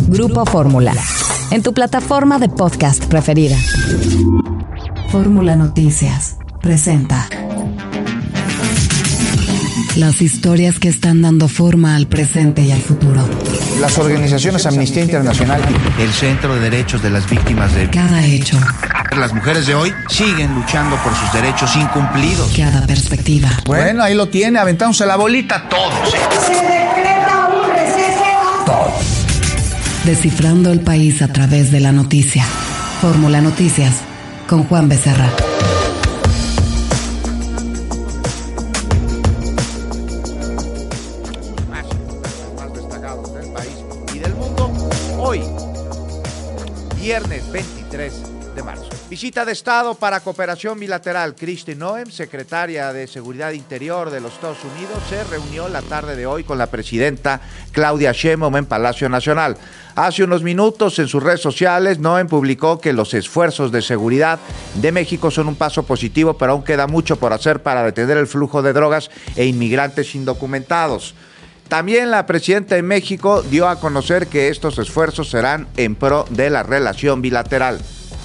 Grupo Fórmula, en tu plataforma de podcast preferida. Fórmula Noticias presenta las historias que están dando forma al presente y al futuro. Las organizaciones Amnistía Internacional y el Centro de Derechos de las Víctimas de cada hecho. Las mujeres de hoy siguen luchando por sus derechos incumplidos. Cada perspectiva. Bueno, ahí lo tiene, aventándose la bolita todos. Se decreta un receso. Todos. Descifrando el país a través de la noticia. Fórmula Noticias, con Juan Becerra. Más destacados del país y del mundo. Hoy, viernes 23 de marzo. Visita de Estado para cooperación bilateral. Kristi Noem, secretaria de Seguridad Interior de los Estados Unidos, se reunió la tarde de hoy con la presidenta Claudia Sheinbaum en Palacio Nacional. Hace unos minutos en sus redes sociales, Noem publicó que los esfuerzos de seguridad de México son un paso positivo, pero aún queda mucho por hacer para detener el flujo de drogas e inmigrantes indocumentados. También la presidenta de México dio a conocer que estos esfuerzos serán en pro de la relación bilateral.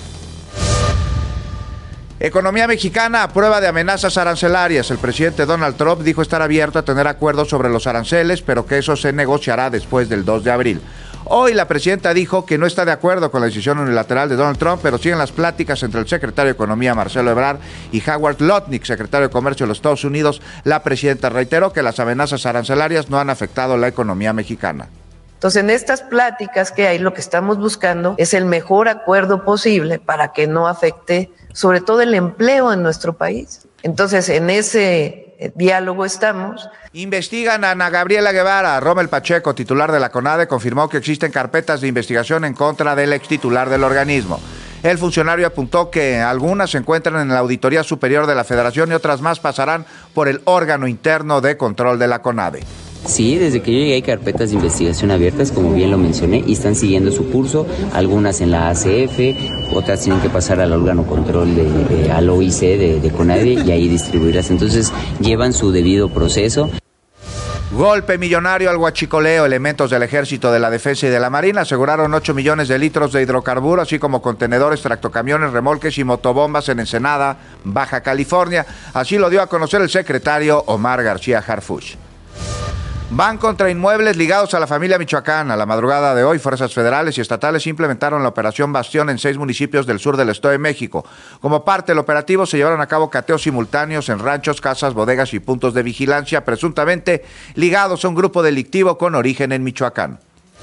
Economía mexicana a prueba de amenazas arancelarias. El presidente Donald Trump dijo estar abierto a tener acuerdos sobre los aranceles, pero que eso se negociará después del 2 de abril. Hoy la presidenta dijo que no está de acuerdo con la decisión unilateral de Donald Trump, pero siguen las pláticas entre el secretario de Economía, Marcelo Ebrard, y Howard Lutnick, secretario de Comercio de los Estados Unidos. La presidenta reiteró que las amenazas arancelarias no han afectado la economía mexicana. Entonces, en estas pláticas que hay, lo que estamos buscando es el mejor acuerdo posible para que no afecte sobre todo el empleo en nuestro país. Entonces, en ese diálogo estamos. Investigan a Ana Gabriela Guevara. Rommel Pacheco, titular de la CONADE, confirmó que existen carpetas de investigación en contra del extitular del organismo. El funcionario apuntó que algunas se encuentran en la Auditoría Superior de la Federación y otras más pasarán por el órgano interno de control de la CONADE. Sí, desde que yo llegué hay carpetas de investigación abiertas, como bien lo mencioné, y están siguiendo su curso, algunas en la ACF, otras tienen que pasar al órgano control, al OIC de CONADE y ahí distribuirlas. Entonces llevan su debido proceso. Golpe millonario al huachicoleo. Elementos del Ejército, de la Defensa y de la Marina aseguraron 8 millones de litros de hidrocarburo, así como contenedores, tractocamiones, remolques y motobombas en Ensenada, Baja California. Así lo dio a conocer el secretario Omar García Harfuch. Van contra inmuebles ligados a la familia Michoacán. A la madrugada de hoy, fuerzas federales y estatales implementaron la operación Bastión en 6 municipios del sur del Estado de México. Como parte del operativo, se llevaron a cabo cateos simultáneos en ranchos, casas, bodegas y puntos de vigilancia, presuntamente ligados a un grupo delictivo con origen en Michoacán.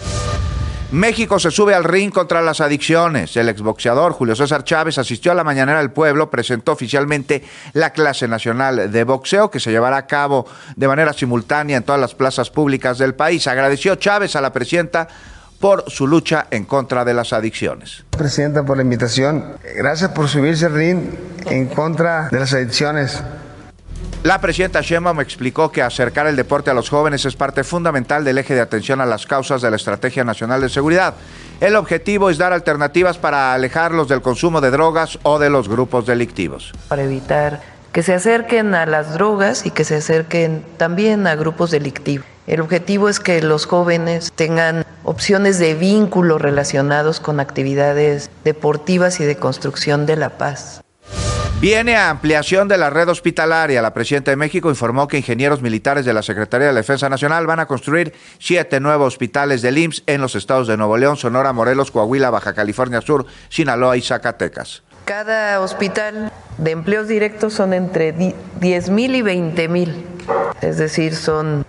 México se sube al ring contra las adicciones. El exboxeador Julio César Chávez asistió a la Mañanera del Pueblo, presentó oficialmente la clase nacional de boxeo que se llevará a cabo de manera simultánea en todas las plazas públicas del país. Agradeció Chávez a la presidenta por su lucha en contra de las adicciones. Presidenta, por la invitación. Gracias por subirse al ring en contra de las adicciones. La presidenta Sheinbaum explicó que acercar el deporte a los jóvenes es parte fundamental del eje de atención a las causas de la Estrategia Nacional de Seguridad. El objetivo es dar alternativas para alejarlos del consumo de drogas o de los grupos delictivos. Para evitar que se acerquen a las drogas y que se acerquen también a grupos delictivos. El objetivo es que los jóvenes tengan opciones de vínculo relacionados con actividades deportivas y de construcción de la paz. Viene a ampliación de la red hospitalaria. La presidenta de México informó que ingenieros militares de la Secretaría de la Defensa Nacional van a construir 7 nuevos hospitales del IMSS en los estados de Nuevo León, Sonora, Morelos, Coahuila, Baja California Sur, Sinaloa y Zacatecas. Cada hospital de empleos directos son entre 10,000 y 20,000. Es decir, son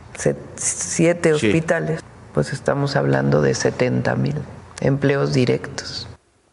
7 hospitales. Pues estamos hablando de 70,000 empleos directos.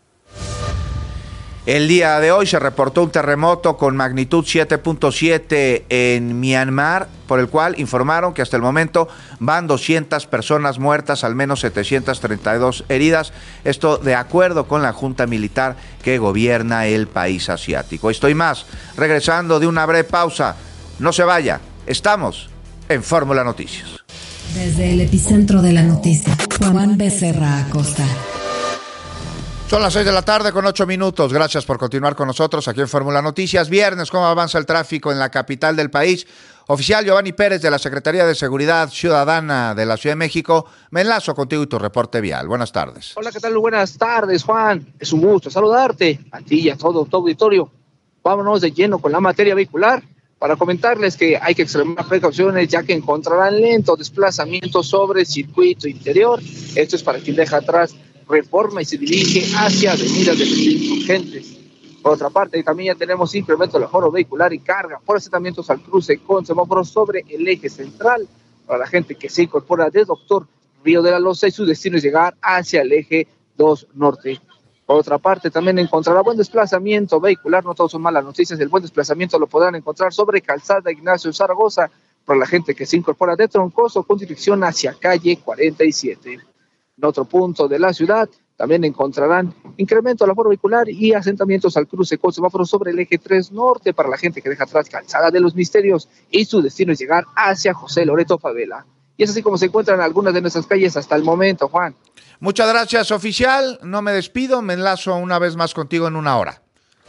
El día de hoy se reportó un terremoto con magnitud 7.7 en Myanmar, por el cual informaron que hasta el momento van 200 personas muertas, al menos 732 heridas. Esto de acuerdo con la junta militar que gobierna el país asiático. Esto y más, regresando de una breve pausa. No se vaya, estamos en Fórmula Noticias. Desde el epicentro de la noticia, Juan Becerra Acosta. Son las 6 de la tarde con 8 minutos. Gracias por continuar con nosotros aquí en Fórmula Noticias. Viernes, ¿cómo avanza el tráfico en la capital del país? Oficial Giovanni Pérez de la Secretaría de Seguridad Ciudadana de la Ciudad de México, me enlazo contigo y tu reporte vial. Buenas tardes. Hola, ¿qué tal? Buenas tardes, Juan. Es un gusto saludarte a ti y a todo tu auditorio. Vámonos de lleno con la materia vehicular para comentarles que hay que extremar precauciones ya que encontrarán lento desplazamiento sobre circuito interior. Esto es para quien deja atrás Reforma y se dirige hacia avenidas de los Insurgentes. Por otra parte, también ya tenemos incremento del aforo vehicular y carga por asentamientos al cruce con semáforos sobre el eje central. Para la gente que se incorpora de Doctor Río de la Loza y su destino es llegar hacia el eje 2 norte. Por otra parte, también encontrará buen desplazamiento vehicular. No todos son malas noticias. El buen desplazamiento lo podrán encontrar sobre Calzada Ignacio Zaragoza para la gente que se incorpora de Troncoso con dirección hacia calle 47. En otro punto de la ciudad, también encontrarán incremento del aforo vehicular y asentamientos al cruce con semáforos sobre el eje 3 norte para la gente que deja atrás Calzada de los Misterios y su destino es llegar hacia José Loreto Favela. Y es así como se encuentran algunas de nuestras calles hasta el momento, Juan. Muchas gracias, oficial. No me despido, me enlazo una vez más contigo en una hora.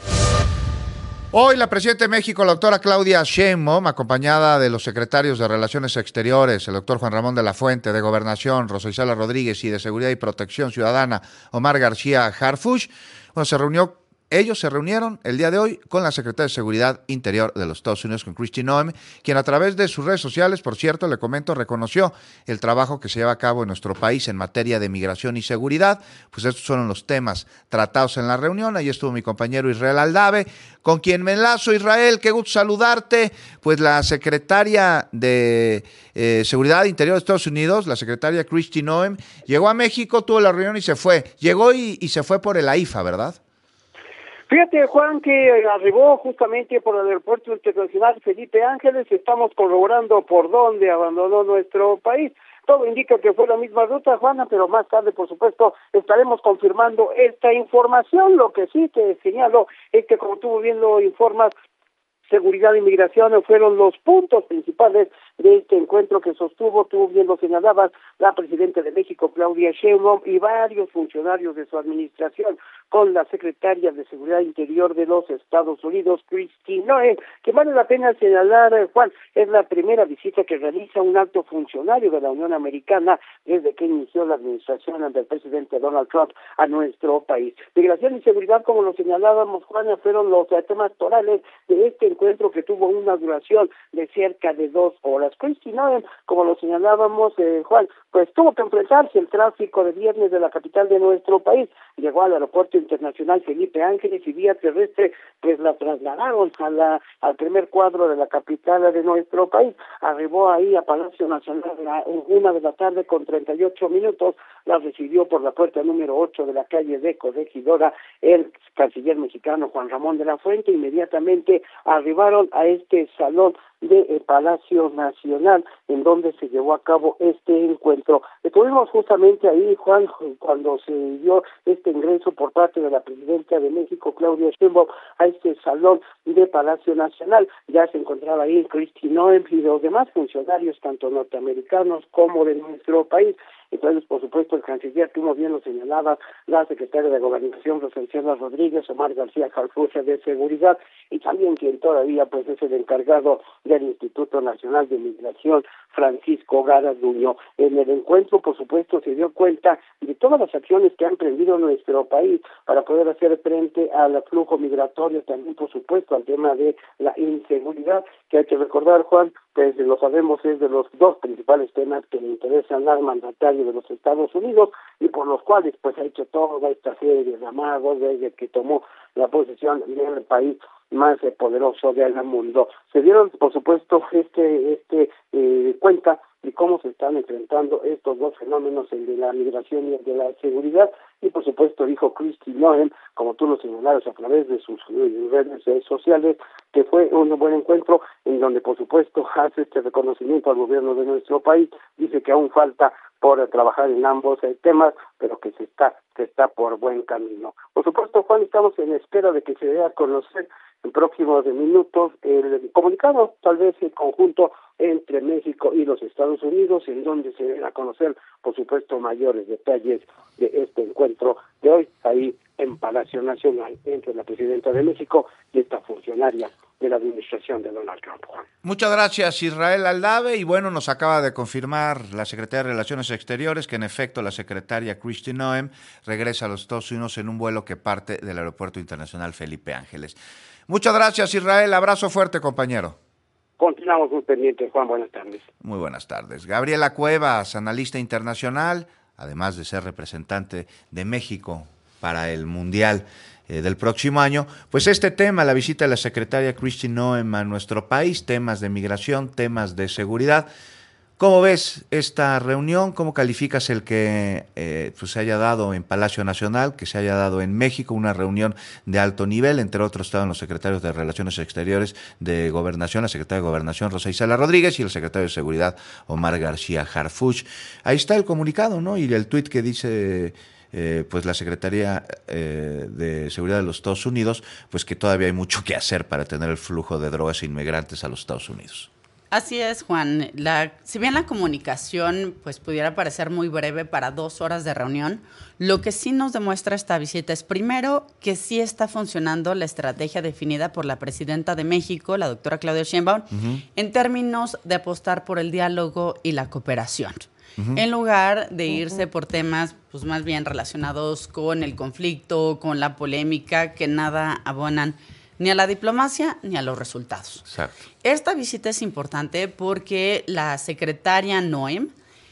Hoy la presidenta de México, la doctora Claudia Sheinbaum, acompañada de los secretarios de Relaciones Exteriores, el doctor Juan Ramón de la Fuente, de Gobernación, Rosa Isela Rodríguez, y de Seguridad y Protección Ciudadana, Omar García Harfuch, ellos se reunieron el día de hoy con la secretaria de Seguridad Interior de los Estados Unidos, con Kristi Noem, quien a través de sus redes sociales, por cierto, le comento, reconoció el trabajo que se lleva a cabo en nuestro país en materia de migración y seguridad. Pues estos fueron los temas tratados en la reunión. Ahí estuvo mi compañero Israel Aldave, con quien me enlazo. Israel, qué gusto saludarte. Pues la secretaria de Seguridad Interior de Estados Unidos, la secretaria Kristi Noem, llegó a México, tuvo la reunión y se fue. Llegó y se fue por el AIFA, ¿verdad? Fíjate, Juan, que arribó justamente por el Aeropuerto Internacional Felipe Ángeles. Estamos corroborando por dónde abandonó nuestro país. Todo indica que fue la misma ruta, Juana, pero más tarde, por supuesto, estaremos confirmando esta información. Lo que sí te señalo es que, como tú bien lo informas, seguridad e inmigración fueron los puntos principales de este encuentro que sostuvo, tú bien lo señalabas, la presidenta de México, Claudia Sheinbaum, y varios funcionarios de su administración, con la secretaria de Seguridad Interior de los Estados Unidos, Kristi Noem, que vale la pena señalar, Juan, es la primera visita que realiza un alto funcionario de la Unión Americana desde que inició la administración del presidente Donald Trump a nuestro país. Migración y seguridad, como lo señalábamos, Juan, fueron los temas torales de este encuentro que tuvo una duración de cerca de 2 horas. Kristi Noem, como lo señalábamos, Juan, pues tuvo que enfrentarse el tráfico de viernes de la capital de nuestro país. Llegó al Aeropuerto Internacional Felipe Ángeles y vía terrestre pues la trasladaron al primer cuadro de la capital de nuestro país. Arribó ahí a Palacio Nacional a 1:38 p.m, la recibió por la puerta número 8 de la calle de Corregidora el canciller mexicano Juan Ramón de la Fuente. Inmediatamente arribaron a este salón de Palacio Nacional, en donde se llevó a cabo este encuentro. Estuvimos justamente ahí, Juan, cuando se dio este ingreso por parte de la presidenta de México, Claudia Sheinbaum, a este salón de Palacio Nacional. Ya se encontraba ahí Kristi Noem y los demás funcionarios, tanto norteamericanos como de nuestro país. Entonces, por supuesto, el canciller, tú muy bien lo señalaba, la secretaria de Gobernación, Rosa Isela Rodríguez, Omar García Harfuch de Seguridad, y también quien todavía pues es el encargado del Instituto Nacional de Migración, Francisco Garduño. En el encuentro, por supuesto, se dio cuenta de todas las acciones que ha emprendido nuestro país para poder hacer frente al flujo migratorio, también, por supuesto, al tema de la inseguridad, que hay que recordar, Juan, pues lo sabemos, es de los dos principales temas que le interesan al mandatario de los Estados Unidos y por los cuales pues ha hecho toda esta serie de llamados desde que tomó la posesión del país más poderoso del mundo. Se dieron, por supuesto, cuenta de cómo se están enfrentando estos dos fenómenos, el de la migración y el de la seguridad, y por supuesto dijo Kristi Noem, como tú lo señalabas a través de sus redes sociales, que fue un buen encuentro en donde por supuesto hace este reconocimiento al gobierno de nuestro país, dice que aún falta por trabajar en ambos temas, pero que se está por buen camino. Por supuesto, Juan, estamos en espera de que se dé a conocer en próximos minutos el comunicado, tal vez el conjunto entre México y los Estados Unidos, en donde se den a conocer, por supuesto, mayores detalles de este encuentro de hoy, ahí en Palacio Nacional, entre la presidenta de México y esta funcionaria de la administración de Donald Trump, Juan. Muchas gracias, Israel Aldave. Y bueno, nos acaba de confirmar la Secretaría de Relaciones Exteriores que en efecto la secretaria Kristi Noem regresa a los Estados Unidos en un vuelo que parte del Aeropuerto Internacional Felipe Ángeles. Muchas gracias, Israel. Abrazo fuerte, compañero. Continuamos muy pendientes, Juan. Buenas tardes. Muy buenas tardes. Gabriela Cuevas, analista internacional, además de ser representante de México para el Mundial del próximo año, pues este tema, la visita de la secretaria Kristi Noem a nuestro país, temas de migración, temas de seguridad. ¿Cómo ves esta reunión? ¿Cómo calificas el que pues se haya dado en Palacio Nacional, que se haya dado en México, una reunión de alto nivel? Entre otros estaban los secretarios de Relaciones Exteriores de Gobernación, la secretaria de Gobernación Rosa Isela Rodríguez y el secretario de Seguridad Omar García Harfuch. Ahí está el comunicado, ¿no? Y el tuit que dice pues la Secretaría de Seguridad de los Estados Unidos, pues que todavía hay mucho que hacer para tener el flujo de drogas e inmigrantes a los Estados Unidos. Así es, Juan. Si bien la comunicación pues pudiera parecer muy breve para 2 horas de reunión, lo que sí nos demuestra esta visita es, primero, que sí está funcionando la estrategia definida por la presidenta de México, la doctora Claudia Sheinbaum, en términos de apostar por el diálogo y la cooperación. En lugar de irse por temas pues más bien relacionados con el conflicto, con la polémica, que nada abonan ni a la diplomacia ni a los resultados. Exacto. Esta visita es importante porque la secretaria Noem,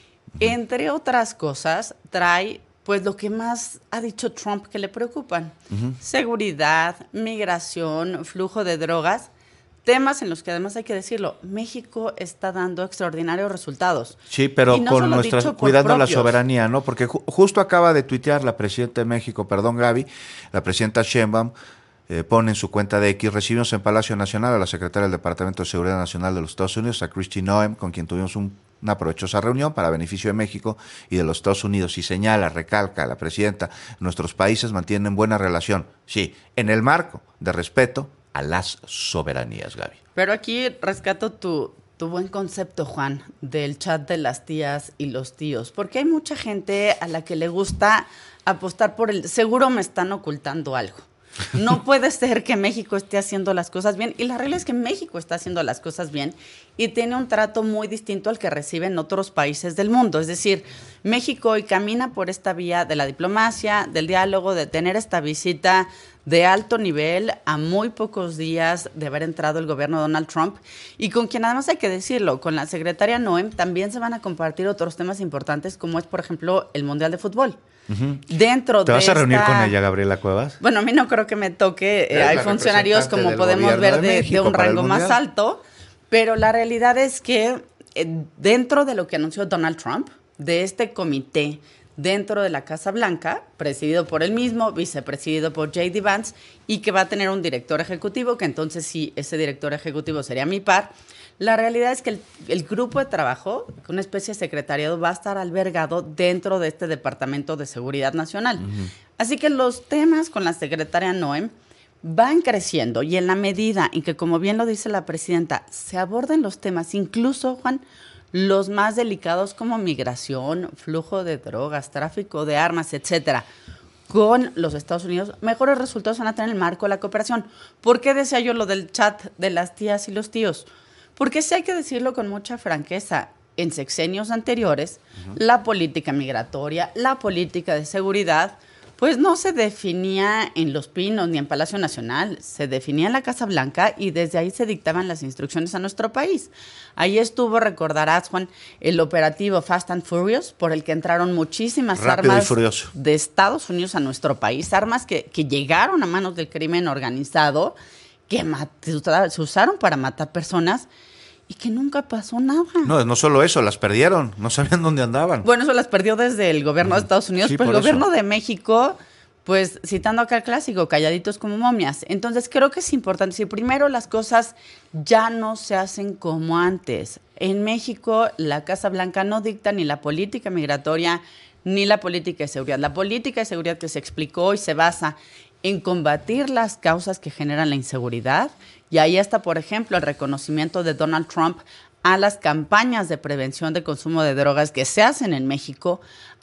entre otras cosas, trae pues lo que más ha dicho Trump que le preocupan. Seguridad, migración, flujo de drogas. Temas en los que además hay que decirlo, México está dando extraordinarios resultados. Sí, pero no con nuestra cuidando la soberanía, ¿no? Porque justo acaba de tuitear la presidenta de México, Gaby, la presidenta Sheinbaum, pone en su cuenta de X: recibimos en Palacio Nacional a la secretaria del Departamento de Seguridad Nacional de los Estados Unidos, a Kristi Noem, con quien tuvimos una provechosa reunión para beneficio de México y de los Estados Unidos. Y señala, recalca la presidenta, nuestros países mantienen buena relación, sí, en el marco de respeto a las soberanías, Gaby. Pero aquí rescato tu buen concepto, Juan, del chat de las tías y los tíos, porque hay mucha gente a la que le gusta apostar por el seguro me están ocultando algo. No puede ser que México esté haciendo las cosas bien, y la realidad es que México está haciendo las cosas bien y tiene un trato muy distinto al que reciben otros países del mundo. Es decir, México hoy camina por esta vía de la diplomacia, del diálogo, de tener esta visita de alto nivel a muy pocos días de haber entrado el gobierno de Donald Trump, y con quien además hay que decirlo, con la secretaria Noem también se van a compartir otros temas importantes, como es, por ejemplo, el Mundial de Fútbol. Dentro ¿Te vas a reunir con ella, Gabriela Cuevas? Bueno, a mí no creo que me toque. Hay funcionarios, como podemos ver, de un rango más alto, pero la realidad es que dentro de lo que anunció Donald Trump, de este comité dentro de la Casa Blanca, presidido por él mismo, vicepresidido por J.D. Vance, y que va a tener un director ejecutivo, que entonces sí, ese director ejecutivo sería mi par. La realidad es que el grupo de trabajo, una especie de secretariado, va a estar albergado dentro de este Departamento de Seguridad Nacional. Así que los temas con la secretaria Noem van creciendo, y en la medida en que, como bien lo dice la presidenta, se aborden los temas, incluso, Juan, los más delicados como migración, flujo de drogas, tráfico de armas, etcétera, con los Estados Unidos, mejores resultados van a tener en el marco de la cooperación. ¿Por qué decía yo lo del chat de las tías y los tíos? Porque sí hay que decirlo con mucha franqueza, en sexenios anteriores, la política migratoria, la política de seguridad, pues no se definía en Los Pinos ni en Palacio Nacional, se definía en la Casa Blanca, y desde ahí se dictaban las instrucciones a nuestro país. Ahí estuvo, recordarás, Juan, el operativo Fast and Furious, por el que entraron muchísimas armas de Estados Unidos a nuestro país, armas que llegaron a manos del crimen organizado, que se usaron para matar personas, y que nunca pasó nada. No solo eso, las perdieron, no sabían dónde andaban. Bueno, eso las perdió desde el gobierno de Estados Unidos, sí, pero el gobierno de México, pues citando acá el clásico, calladitos como momias. Entonces creo que es importante, si primero las cosas ya no se hacen como antes. En México la Casa Blanca no dicta ni la política migratoria ni la política de seguridad. La política de seguridad que se explicó y se basa en combatir las causas que generan la inseguridad. Y ahí está, por ejemplo, el reconocimiento de Donald Trump a las campañas de prevención de consumo de drogas que se hacen en México,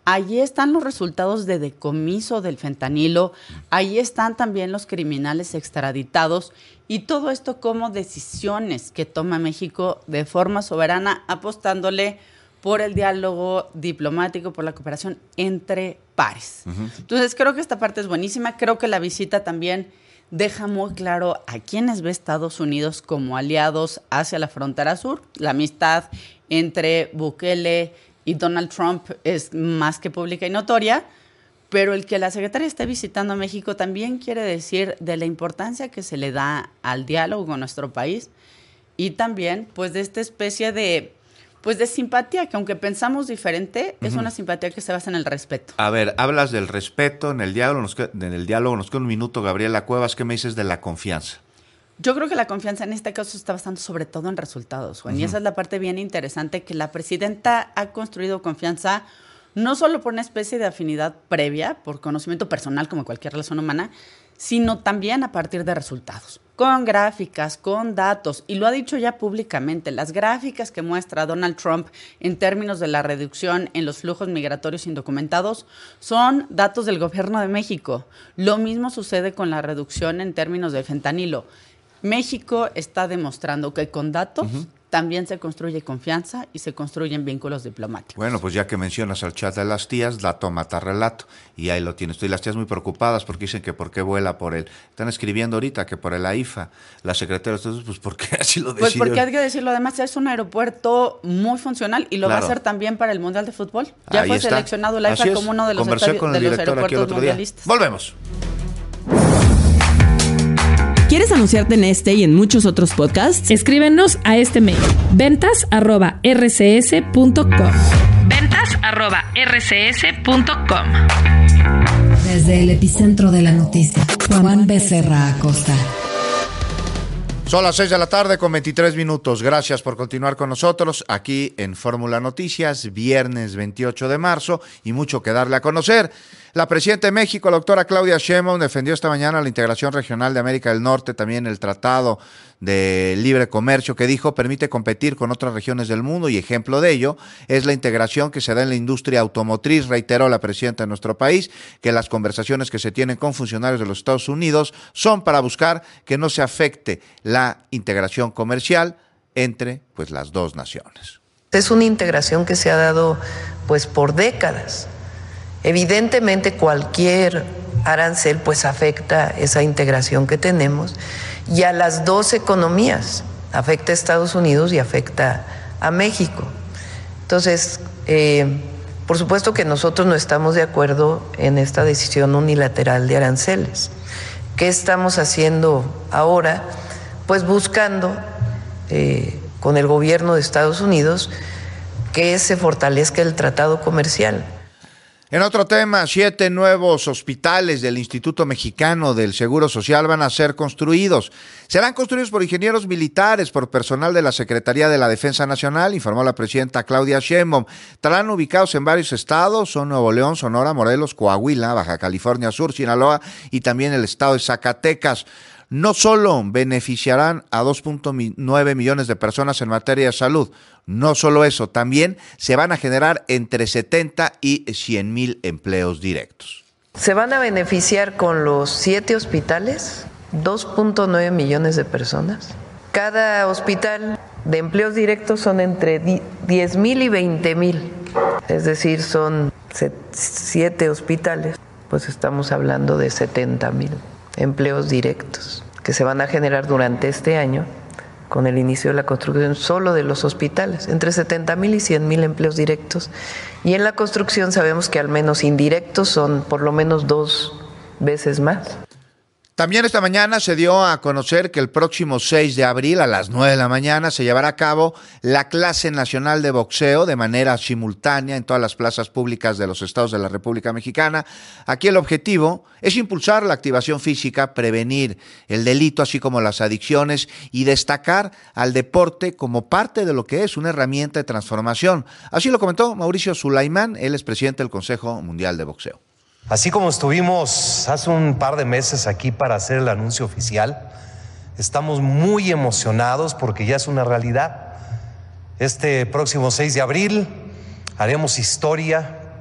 Allí están los resultados de decomiso del fentanilo, ahí están también los criminales extraditados y todo esto como decisiones que toma México de forma soberana, apostándole por el diálogo diplomático, por la cooperación entre pares. Entonces creo que esta parte es buenísima, creo que la visita también deja muy claro a quiénes ve Estados Unidos como aliados hacia la frontera sur. La amistad entre Bukele y Donald Trump es más que pública y notoria, pero el que la secretaria esté visitando México también quiere decir de la importancia que se le da al diálogo con nuestro país y también pues de esta especie de simpatía, que aunque pensamos diferente, es una simpatía que se basa en el respeto. A ver, hablas del respeto en el diálogo, nos queda un minuto, Gabriela Cuevas, ¿qué me dices de la confianza? Yo creo que la confianza en este caso está basando sobre todo en resultados, Juan, y esa es la parte bien interesante, que la presidenta ha construido confianza no solo por una especie de afinidad previa, por conocimiento personal como cualquier relación humana, sino también a partir de resultados, con gráficas, con datos, y lo ha dicho ya públicamente. Las gráficas que muestra Donald Trump en términos de la reducción en los flujos migratorios indocumentados son datos del gobierno de México. Lo mismo sucede con la reducción en términos de fentanilo. México está demostrando que con datos también se construye confianza y se construyen vínculos diplomáticos. Bueno, pues ya que mencionas al chat de las tías, dato mata relato, y ahí lo tienes tú. Y las tías muy preocupadas porque dicen que por qué vuela por él. Están escribiendo ahorita que por el AIFA, la secretaria, entonces, pues ¿por qué así lo decidió? Pues porque hay que decirlo, además es un aeropuerto muy funcional y lo va a ser también para el Mundial de Fútbol. Ya ahí fue seleccionado el AIFA como uno de los aeropuertos mundialistas. Volvemos. ¿Quieres anunciarte en este y en muchos otros podcasts? Escríbenos a este mail: ventas@rcs.com. ventas@rcs.com. Desde el epicentro de la noticia, Juan Becerra Acosta. Son las 6 de la tarde con 23 minutos. Gracias por continuar con nosotros aquí en Fórmula Noticias, viernes 28 de marzo, y mucho que darle a conocer. La presidenta de México, la doctora Claudia Sheinbaum, defendió esta mañana la integración regional de América del Norte, también el Tratado de Libre Comercio, que dijo permite competir con otras regiones del mundo, y ejemplo de ello es la integración que se da en la industria automotriz. Reiteró la presidenta de nuestro país que las conversaciones que se tienen con funcionarios de los Estados Unidos son para buscar que no se afecte la integración comercial entre pues las dos naciones. Es una integración que se ha dado pues por décadas. Evidentemente cualquier arancel pues afecta esa integración que tenemos y a las dos economías, afecta a Estados Unidos y afecta a México. Entonces, por supuesto que nosotros no estamos de acuerdo en esta decisión unilateral de aranceles. ¿Qué estamos haciendo ahora? Pues buscando con el gobierno de Estados Unidos que se fortalezca el tratado comercial. En otro tema, 7 nuevos hospitales del Instituto Mexicano del Seguro Social van a ser construidos. Serán construidos por ingenieros militares, por personal de la Secretaría de la Defensa Nacional, informó la presidenta Claudia Sheinbaum. Estarán ubicados en varios estados, son Nuevo León, Sonora, Morelos, Coahuila, Baja California Sur, Sinaloa y también el estado de Zacatecas. No solo beneficiarán a 2.9 millones de personas en materia de salud, no solo eso, también se van a generar entre 70 y 100 mil empleos directos. Se van a beneficiar con los 7 hospitales, 2.9 millones de personas. Cada hospital de empleos directos son entre 10 mil y 20 mil, es decir, son 7 hospitales, pues estamos hablando de 70 mil empleos directos que se van a generar durante este año con el inicio de la construcción solo de los hospitales, entre 70 mil y 100 mil empleos directos. Y en la construcción sabemos que al menos indirectos son por lo menos 2 veces más. También esta mañana se dio a conocer que el próximo 6 de abril a las 9 de la mañana se llevará a cabo la clase nacional de boxeo de manera simultánea en todas las plazas públicas de los estados de la República Mexicana. Aquí el objetivo es impulsar la activación física, prevenir el delito, así como las adicciones, y destacar al deporte como parte de lo que es una herramienta de transformación. Así lo comentó Mauricio Sulaimán, él es presidente del Consejo Mundial de Boxeo. Así como estuvimos hace un par de meses aquí para hacer el anuncio oficial, estamos muy emocionados porque ya es una realidad. Este próximo 6 de abril haremos historia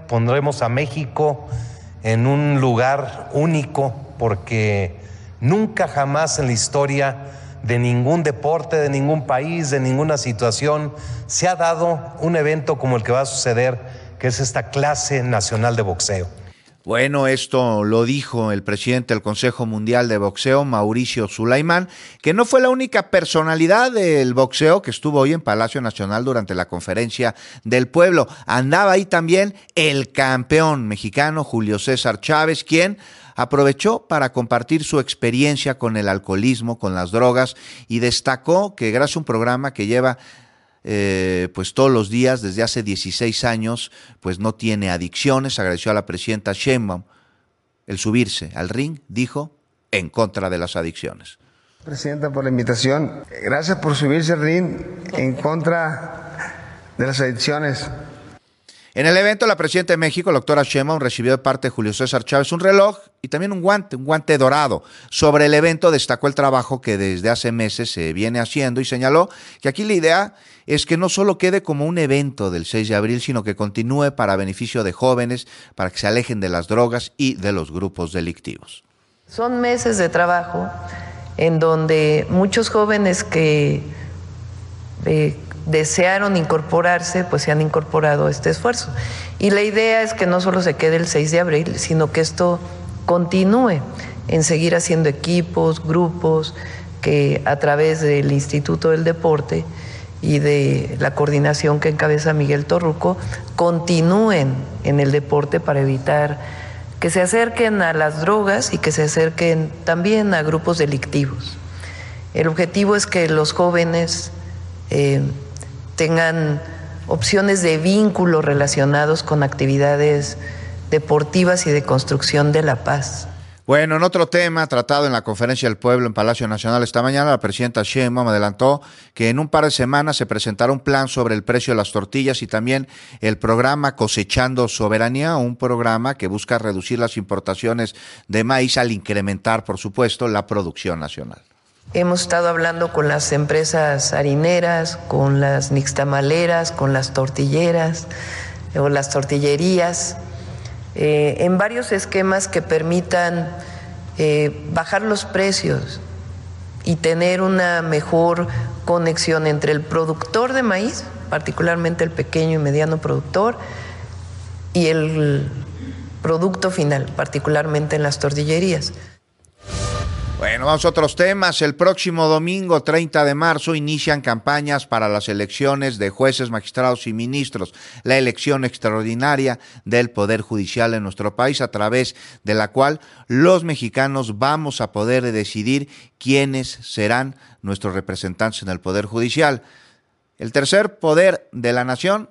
pondremos a México en un lugar único, porque nunca jamás en la historia de ningún deporte, de ningún país, de ninguna situación, se ha dado un evento como el que va a suceder, que es esta clase nacional de boxeo. Bueno, esto lo dijo el presidente del Consejo Mundial de Boxeo, Mauricio Sulaimán, que no fue la única personalidad del boxeo que estuvo hoy en Palacio Nacional durante la Conferencia del Pueblo. Andaba ahí también el campeón mexicano Julio César Chávez, quien aprovechó para compartir su experiencia con el alcoholismo, con las drogas, y destacó que gracias a un programa que lleva pues todos los días desde hace 16 años, pues no tiene adicciones. Agradeció a la presidenta Sheinbaum el subirse al ring, dijo, en contra de las adicciones. Presidenta, por la invitación. Gracias por subirse al ring en contra de las adicciones. En el evento, la presidenta de México, la doctora Sheinbaum, recibió de parte de Julio César Chávez un reloj y también un guante dorado. Sobre el evento destacó el trabajo que desde hace meses se viene haciendo y señaló que aquí la idea es que no solo quede como un evento del 6 de abril, sino que continúe para beneficio de jóvenes, para que se alejen de las drogas y de los grupos delictivos. Son meses de trabajo en donde muchos jóvenes que desearon incorporarse, pues se han incorporado a este esfuerzo. Y la idea es que no solo se quede el 6 de abril, sino que esto continúe en seguir haciendo equipos, grupos, que a través del Instituto del Deporte y de la coordinación que encabeza Miguel Torruco, continúen en el deporte para evitar que se acerquen a las drogas y que se acerquen también a grupos delictivos. El objetivo es que los jóvenes tengan opciones de vínculo relacionados con actividades deportivas y de construcción de la paz. Bueno, en otro tema tratado en la Conferencia del Pueblo en Palacio Nacional esta mañana, la presidenta Sheinbaum adelantó que en un par de semanas se presentará un plan sobre el precio de las tortillas y también el programa Cosechando Soberanía, un programa que busca reducir las importaciones de maíz al incrementar, por supuesto, la producción nacional. Hemos estado hablando con las empresas harineras, con las nixtamaleras, con las tortilleras o las tortillerías, en varios esquemas que permitan bajar los precios y tener una mejor conexión entre el productor de maíz, particularmente el pequeño y mediano productor, y el producto final, particularmente en las tortillerías. Bueno, vamos a otros temas. El próximo domingo, 30 de marzo, inician campañas para las elecciones de jueces, magistrados y ministros, la elección extraordinaria del Poder Judicial en nuestro país, a través de la cual los mexicanos vamos a poder decidir quiénes serán nuestros representantes en el Poder Judicial. El tercer poder de la nación,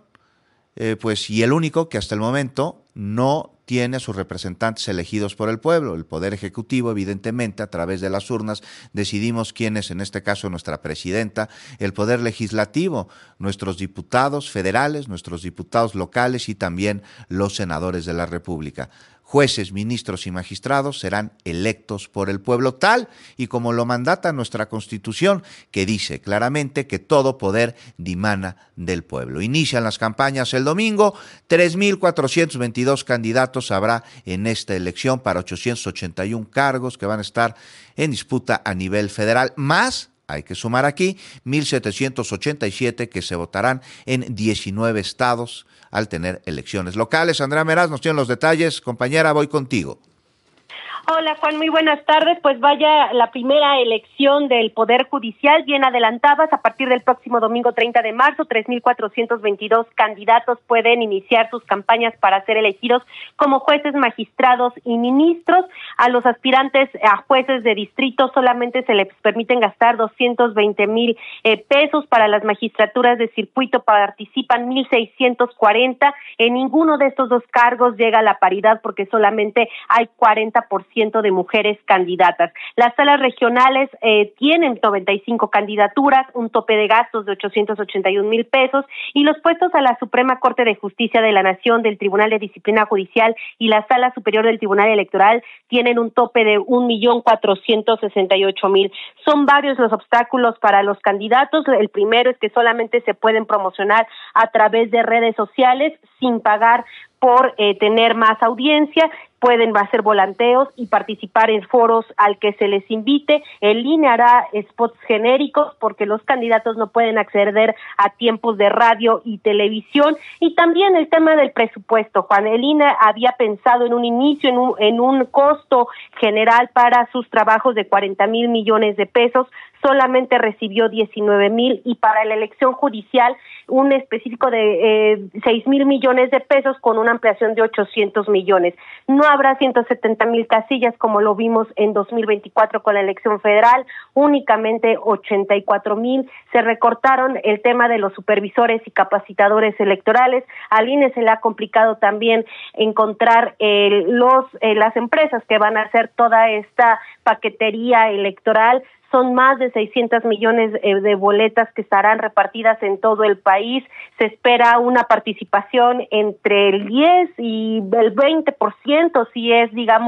y el único que hasta el momento no tiene a sus representantes elegidos por el pueblo. El Poder Ejecutivo, evidentemente, a través de las urnas, decidimos quién es, en este caso, nuestra presidenta. El Poder Legislativo, nuestros diputados federales, nuestros diputados locales y también los senadores de la República. Jueces, ministros y magistrados serán electos por el pueblo, tal y como lo mandata nuestra Constitución, que dice claramente que todo poder dimana del pueblo. Inician las campañas el domingo, 3,422 candidatos habrá en esta elección para 881 cargos que van a estar en disputa a nivel federal, más hay que sumar aquí 1,787 que se votarán en 19 estados al tener elecciones locales. Andrea Meraz nos tiene los detalles. Compañera, voy contigo. Hola Juan, muy buenas tardes. Pues vaya la primera elección del Poder Judicial bien adelantadas. A partir del próximo domingo 30 de marzo, 3,422 candidatos pueden iniciar sus campañas para ser elegidos como jueces, magistrados y ministros. A los aspirantes a jueces de distrito solamente se les permiten gastar 220,000 pesos. Para las magistraturas de circuito participan 1,640. En ninguno de estos dos cargos llega a la paridad porque solamente hay 40% de mujeres candidatas. Las salas regionales tienen 95 candidaturas, un tope de gastos de 881,000 pesos, y los puestos a la Suprema Corte de Justicia de la Nación, del Tribunal de Disciplina Judicial y la Sala Superior del Tribunal Electoral tienen un tope de 1,468,000. Son varios los obstáculos para los candidatos. El primero es que solamente se pueden promocionar a través de redes sociales sin pagar por tener más audiencia. Pueden hacer volanteos y participar en foros al que se les invite. El INE hará spots genéricos porque los candidatos no pueden acceder a tiempos de radio y televisión. Y también el tema del presupuesto, Juan. El INE había pensado en un inicio en un costo general para sus trabajos de 40,000 millones de pesos. Solamente recibió 19,000 y para la elección judicial un específico de 6,000 millones de pesos con una ampliación de 800 millones. No habrá 170,000 casillas como lo vimos en 2024 con la elección federal, únicamente 84,000. Se recortaron el tema de los supervisores y capacitadores electorales. Al INE se le ha complicado también encontrar las empresas que van a hacer toda esta paquetería electoral. Son más de 600 millones de boletas que estarán repartidas en todo el país. Se espera una participación entre el 10 y el 20%, si es,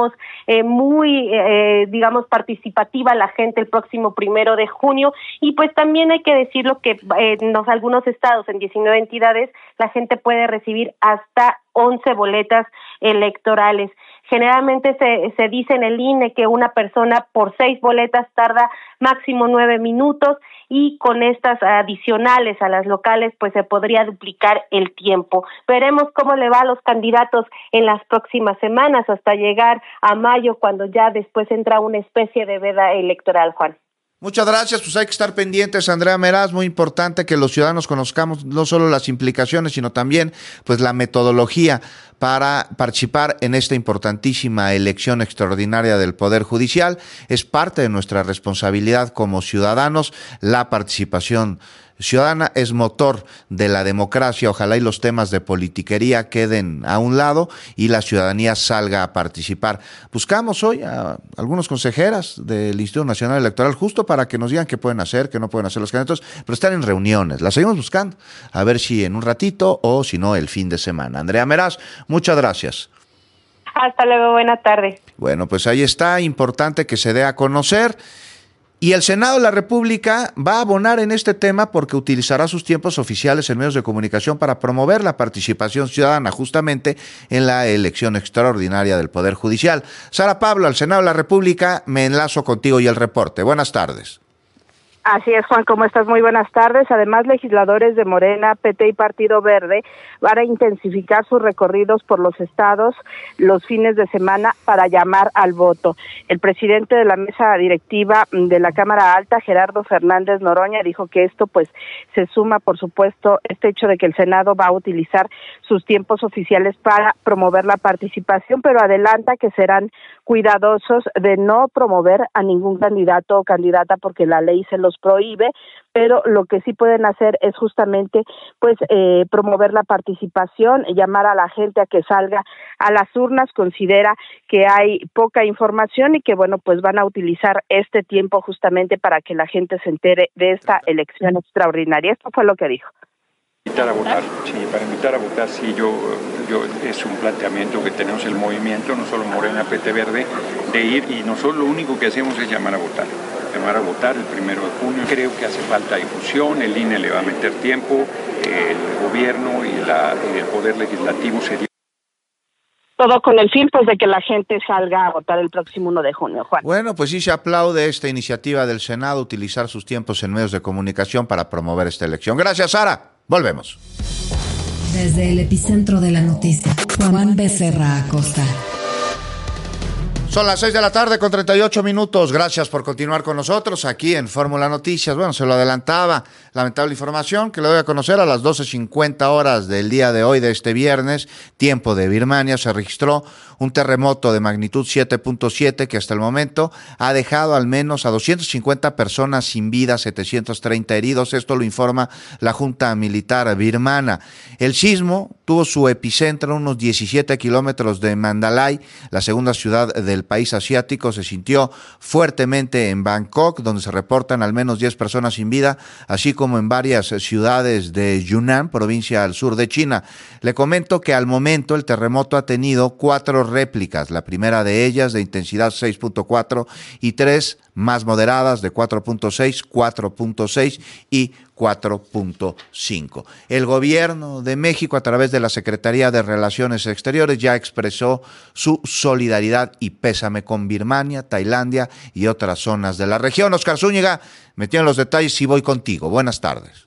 muy participativa la gente el próximo 1 de junio. Y pues también hay que decirlo que en algunos estados, en 19 entidades, la gente puede recibir hasta 11 boletas electorales. Generalmente se dice en el INE que una persona por 6 boletas tarda máximo 9 minutos y con estas adicionales a las locales pues se podría duplicar el tiempo. Veremos cómo le va a los candidatos en las próximas semanas hasta llegar a mayo, cuando ya después entra una especie de veda electoral, Juan. Muchas gracias, pues hay que estar pendientes, Andrea Meraz. Muy importante que los ciudadanos conozcamos no solo las implicaciones, sino también pues la metodología para participar en esta importantísima elección extraordinaria del Poder Judicial. Es parte de nuestra responsabilidad como ciudadanos. La participación ciudadana es motor de la democracia. Ojalá y los temas de politiquería queden a un lado y la ciudadanía salga a participar. Buscamos hoy a algunos consejeras del Instituto Nacional Electoral justo para que nos digan qué pueden hacer, qué no pueden hacer los candidatos, pero están en reuniones. Las seguimos buscando, a ver si en un ratito o si no el fin de semana. Andrea Meraz, muchas gracias. Hasta luego, buena tarde. Bueno, pues ahí está, importante que se dé a conocer. Y el Senado de la República va a abonar en este tema porque utilizará sus tiempos oficiales en medios de comunicación para promover la participación ciudadana justamente en la elección extraordinaria del Poder Judicial. Sara Pablo, al Senado de la República, me enlazo contigo y el reporte. Buenas tardes. Así es, Juan, ¿cómo estás? Muy buenas tardes. Además, legisladores de Morena, PT y Partido Verde van a intensificar sus recorridos por los estados los fines de semana para llamar al voto. El presidente de la mesa directiva de la Cámara Alta, Gerardo Fernández Noroña, dijo que esto pues se suma, por supuesto, este hecho de que el Senado va a utilizar sus tiempos oficiales para promover la participación, pero adelanta que serán cuidadosos de no promover a ningún candidato o candidata porque la ley se los prohíbe, pero lo que sí pueden hacer es justamente pues promover la participación, llamar a la gente a que salga a las urnas. Considera que hay poca información y que bueno, pues van a utilizar este tiempo justamente para que la gente se entere de esta elección extraordinaria. Esto fue lo que dijo. Invitar a votar, sí, para invitar a votar, sí, yo es un planteamiento que tenemos el movimiento, no solo Morena, PT Verde, de ir, y nosotros lo único que hacemos es llamar a votar el 1 de junio. Creo que hace falta difusión, el INE le va a meter tiempo, el gobierno y el Poder Legislativo se... Todo con el fin pues de que la gente salga a votar el próximo 1 de junio, Juan. Bueno, pues sí se aplaude esta iniciativa del Senado, utilizar sus tiempos en medios de comunicación para promover esta elección. Gracias, Sara. Volvemos. Desde el epicentro de la noticia, Juan Becerra Acosta. Son las 6:38 p.m. Gracias por continuar con nosotros aquí en Fórmula Noticias. Bueno, se lo adelantaba, lamentable información que le doy a conocer a las 12:50 horas del día de hoy, de este viernes, tiempo de Birmania. Se registró un terremoto de magnitud 7.7 que hasta el momento ha dejado al menos a 250 personas sin vida, 730 heridos. Esto lo informa la Junta Militar birmana. El sismo tuvo su epicentro a unos 17 kilómetros de Mandalay, la segunda ciudad del país asiático. Se sintió fuertemente en Bangkok, donde se reportan al menos 10 personas sin vida, así como en varias ciudades de Yunnan, provincia al sur de China. Le comento que al momento el terremoto ha tenido 4 réplicas, la primera de ellas de intensidad 6.4 y 3 más moderadas de 4.6, 4.6 y 4.5. El gobierno de México, a través de la Secretaría de Relaciones Exteriores, ya expresó su solidaridad y pésame con Birmania, Tailandia y otras zonas de la región. Óscar Zúñiga, metió en los detalles y voy contigo. Buenas tardes.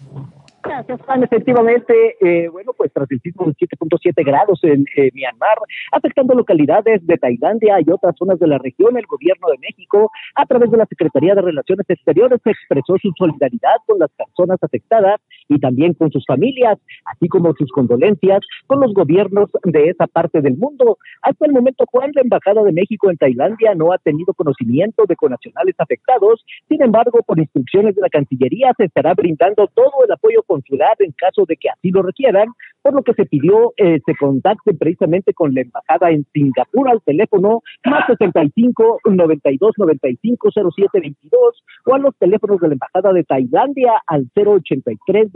Gracias, Juan. Efectivamente, pues tras el sismo de 7.7 grados en Myanmar, afectando localidades de Tailandia y otras zonas de la región, el gobierno de México, a través de la Secretaría de Relaciones Exteriores, expresó su solidaridad con las personas afectadas y también con sus familias, así como sus condolencias con los gobiernos de esa parte del mundo. Hasta el momento, Juan, la Embajada de México en Tailandia no ha tenido conocimiento de connacionales afectados. Sin embargo, por instrucciones de la Cancillería, se estará brindando todo el apoyo consular en caso de que así lo requieran, por lo que se pidió se contacte precisamente con la embajada en Singapur al teléfono más 65 92 95 07 22 o a los teléfonos de la embajada de Tailandia al 083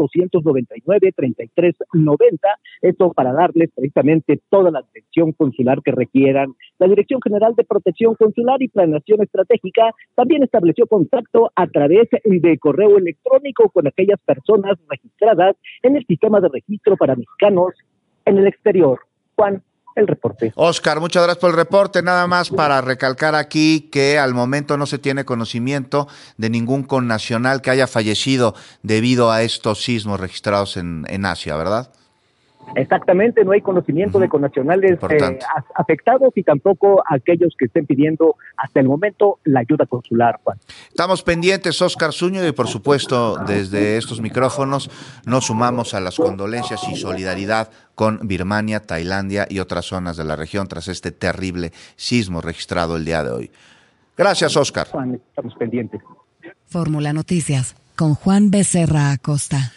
299 33 90, esto para darles precisamente toda la atención consular que requieran. La Dirección General de Protección Consular y Planeación Estratégica también estableció contacto a través de correo electrónico con aquellas personas registradas en el sistema de registro para mexicanos en el exterior. Juan, el reporte. Óscar, muchas gracias por el reporte. Nada más para recalcar aquí que al momento no se tiene conocimiento de ningún connacional que haya fallecido debido a estos sismos registrados en Asia, ¿verdad? Exactamente, no hay conocimiento de connacionales afectados y tampoco aquellos que estén pidiendo hasta el momento la ayuda consular, Juan. Estamos pendientes, Óscar Zúñiga, y por supuesto desde estos micrófonos nos sumamos a las condolencias y solidaridad con Birmania, Tailandia y otras zonas de la región tras este terrible sismo registrado el día de hoy. Gracias, Óscar. Juan, estamos pendientes. Fórmula Noticias con Juan Becerra Acosta.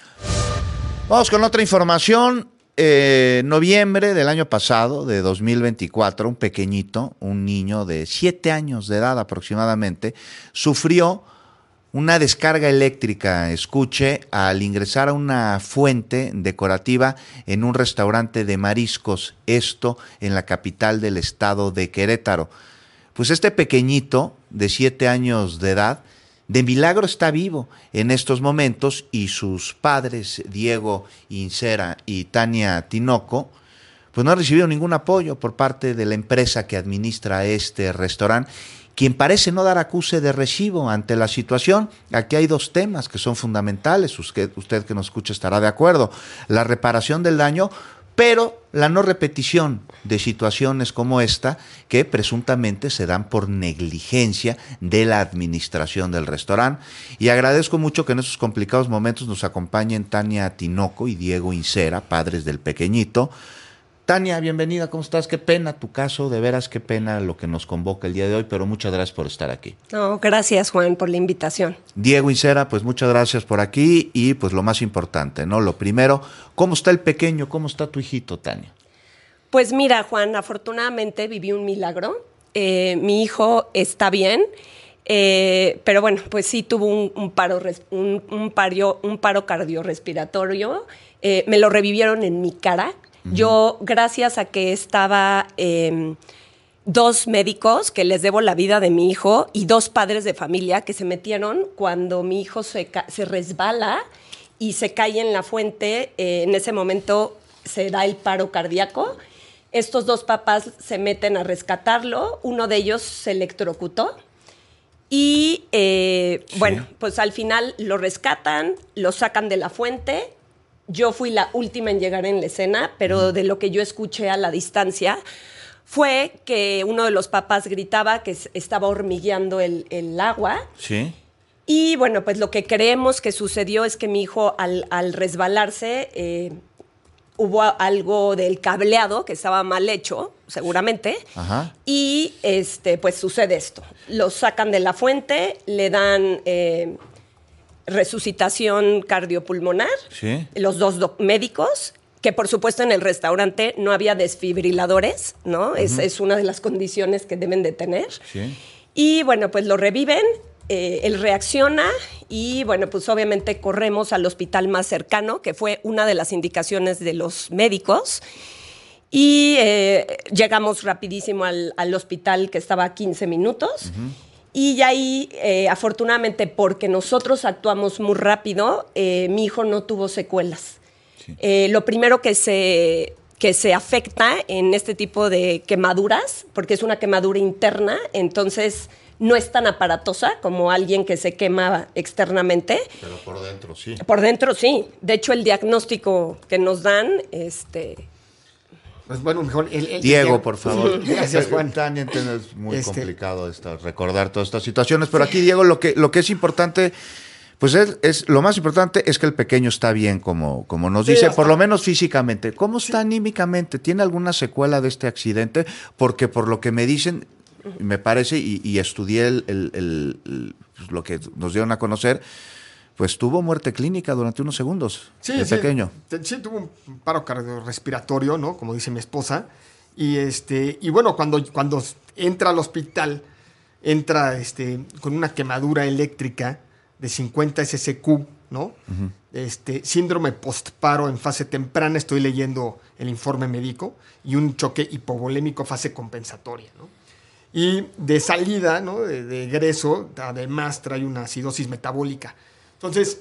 Vamos con otra información. Noviembre del año pasado, de 2024, un pequeñito, un niño de 7 años de edad aproximadamente, sufrió una descarga eléctrica, escuche, al ingresar a una fuente decorativa en un restaurante de mariscos, esto en la capital del estado de Querétaro. Pues este pequeñito de 7 años de edad, de milagro está vivo en estos momentos, y sus padres, Diego Incera y Tania Tinoco, pues no han recibido ningún apoyo por parte de la empresa que administra este restaurante, quien parece no dar acuse de recibo ante la situación. Aquí hay dos temas que son fundamentales, usted que nos escucha estará de acuerdo: la reparación del daño, pero la no repetición de situaciones como esta que presuntamente se dan por negligencia de la administración del restaurante. Y agradezco mucho que en estos complicados momentos nos acompañen Tania Tinoco y Diego Incera, padres del pequeñito. Tania, bienvenida, ¿cómo estás? Qué pena tu caso, de veras qué pena lo que nos convoca el día de hoy, pero muchas gracias por estar aquí. No, gracias, Juan, por la invitación. Diego Incera, pues muchas gracias por aquí, y pues lo más importante, ¿no? Lo primero, ¿cómo está el pequeño? ¿Cómo está tu hijito, Tania? Pues mira, Juan, afortunadamente viví un milagro. Mi hijo está bien, pero bueno, pues sí tuvo un paro cardiorrespiratorio. Me lo revivieron en mi cara. Yo, gracias a que estaba 2 médicos que les debo la vida de mi hijo y 2 padres de familia que se metieron cuando mi hijo se resbala y se cae en la fuente, en ese momento se da el paro cardíaco. Estos 2 papás se meten a rescatarlo, uno de ellos se electrocutó y bueno, pues al final lo rescatan, lo sacan de la fuente. Yo fui la última en llegar en la escena, pero de lo que yo escuché a la distancia fue que uno de los papás gritaba que estaba hormigueando el agua. Sí. Y bueno, pues lo que creemos que sucedió es que mi hijo al resbalarse hubo algo del cableado que estaba mal hecho, seguramente. Ajá. Y pues sucede esto. Lo sacan de la fuente, le dan resucitación cardiopulmonar, sí, los 2 médicos, que por supuesto en el restaurante no había desfibriladores, ¿no? Es una de las condiciones que deben de tener. Sí. Y bueno, pues lo reviven, él reacciona y bueno, pues obviamente corremos al hospital más cercano, que fue una de las indicaciones de los médicos. Y llegamos rapidísimo al hospital, que estaba a 15 minutos. Y ahí, afortunadamente, porque nosotros actuamos muy rápido, mi hijo no tuvo secuelas. Sí. Lo primero que se afecta en este tipo de quemaduras, porque es una quemadura interna, entonces no es tan aparatosa como alguien que se quema externamente. Pero por dentro sí. Por dentro sí. De hecho, el diagnóstico que nos dan, Pues bueno, mejor Diego, por favor. Gracias, Juan. Es muy complicado recordar todas estas situaciones, pero aquí, Diego, lo que es importante, pues es lo más importante es que el pequeño está bien, como nos dice, por lo menos físicamente. ¿Cómo está anímicamente? ¿Tiene alguna secuela de este accidente? Porque por lo que me dicen, me parece, y estudié lo que nos dieron a conocer, pues tuvo muerte clínica durante unos segundos, pequeño. Sí, tuvo un paro cardiorrespiratorio, ¿no? Como dice mi esposa. Y bueno, cuando entra al hospital, entra con una quemadura eléctrica de 50 SSQ, ¿no? Uh-huh. Síndrome postparo en fase temprana, estoy leyendo el informe médico, y un choque hipovolémico fase compensatoria, ¿no? Y de salida, ¿no? De egreso, además trae una acidosis metabólica. Entonces,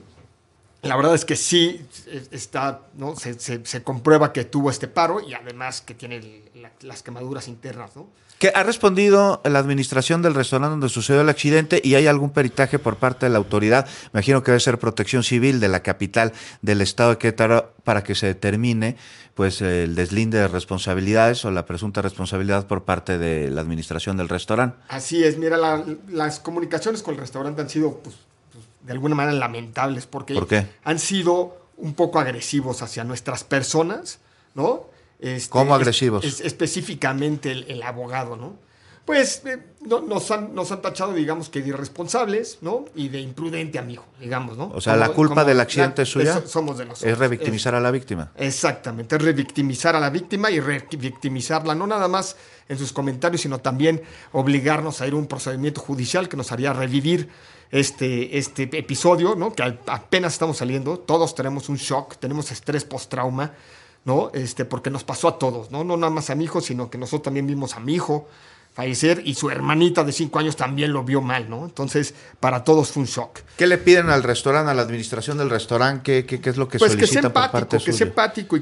la verdad es que sí está, ¿no? Se comprueba que tuvo este paro y además que tiene las quemaduras internas, ¿no? ¿Qué ha respondido la administración del restaurante donde sucedió el accidente y hay algún peritaje por parte de la autoridad? Me imagino que debe ser Protección Civil de la capital del estado de Querétaro para que se determine pues el deslinde de responsabilidades o la presunta responsabilidad por parte de la administración del restaurante. Así es, mira, las comunicaciones con el restaurante han sido pues, de alguna manera lamentables porque ¿Por qué? Han sido un poco agresivos hacia nuestras personas, ¿no? ¿Cómo agresivos? Específicamente el abogado, ¿no? Pues nos han tachado, digamos, que de irresponsables, ¿no? Y de imprudente a mi hijo, digamos, ¿no? O sea, la culpa del accidente es suya. Somos de nosotros. Es revictimizar a la víctima. Exactamente, es revictimizar a la víctima y revictimizarla no nada más en sus comentarios, sino también obligarnos a ir a un procedimiento judicial que nos haría revivir este episodio, ¿no? Que apenas estamos saliendo, todos tenemos un shock, tenemos estrés postrauma, ¿no? Porque nos pasó a todos, ¿no? No nada más a mi hijo, sino que nosotros también vimos a mi hijo fallecer y su hermanita de 5 años también lo vio mal, ¿no? Entonces, para todos fue un shock. ¿Qué le piden al restaurante, a la administración del restaurante? ¿Qué es lo que solicitan por parte suya? Que sea empático y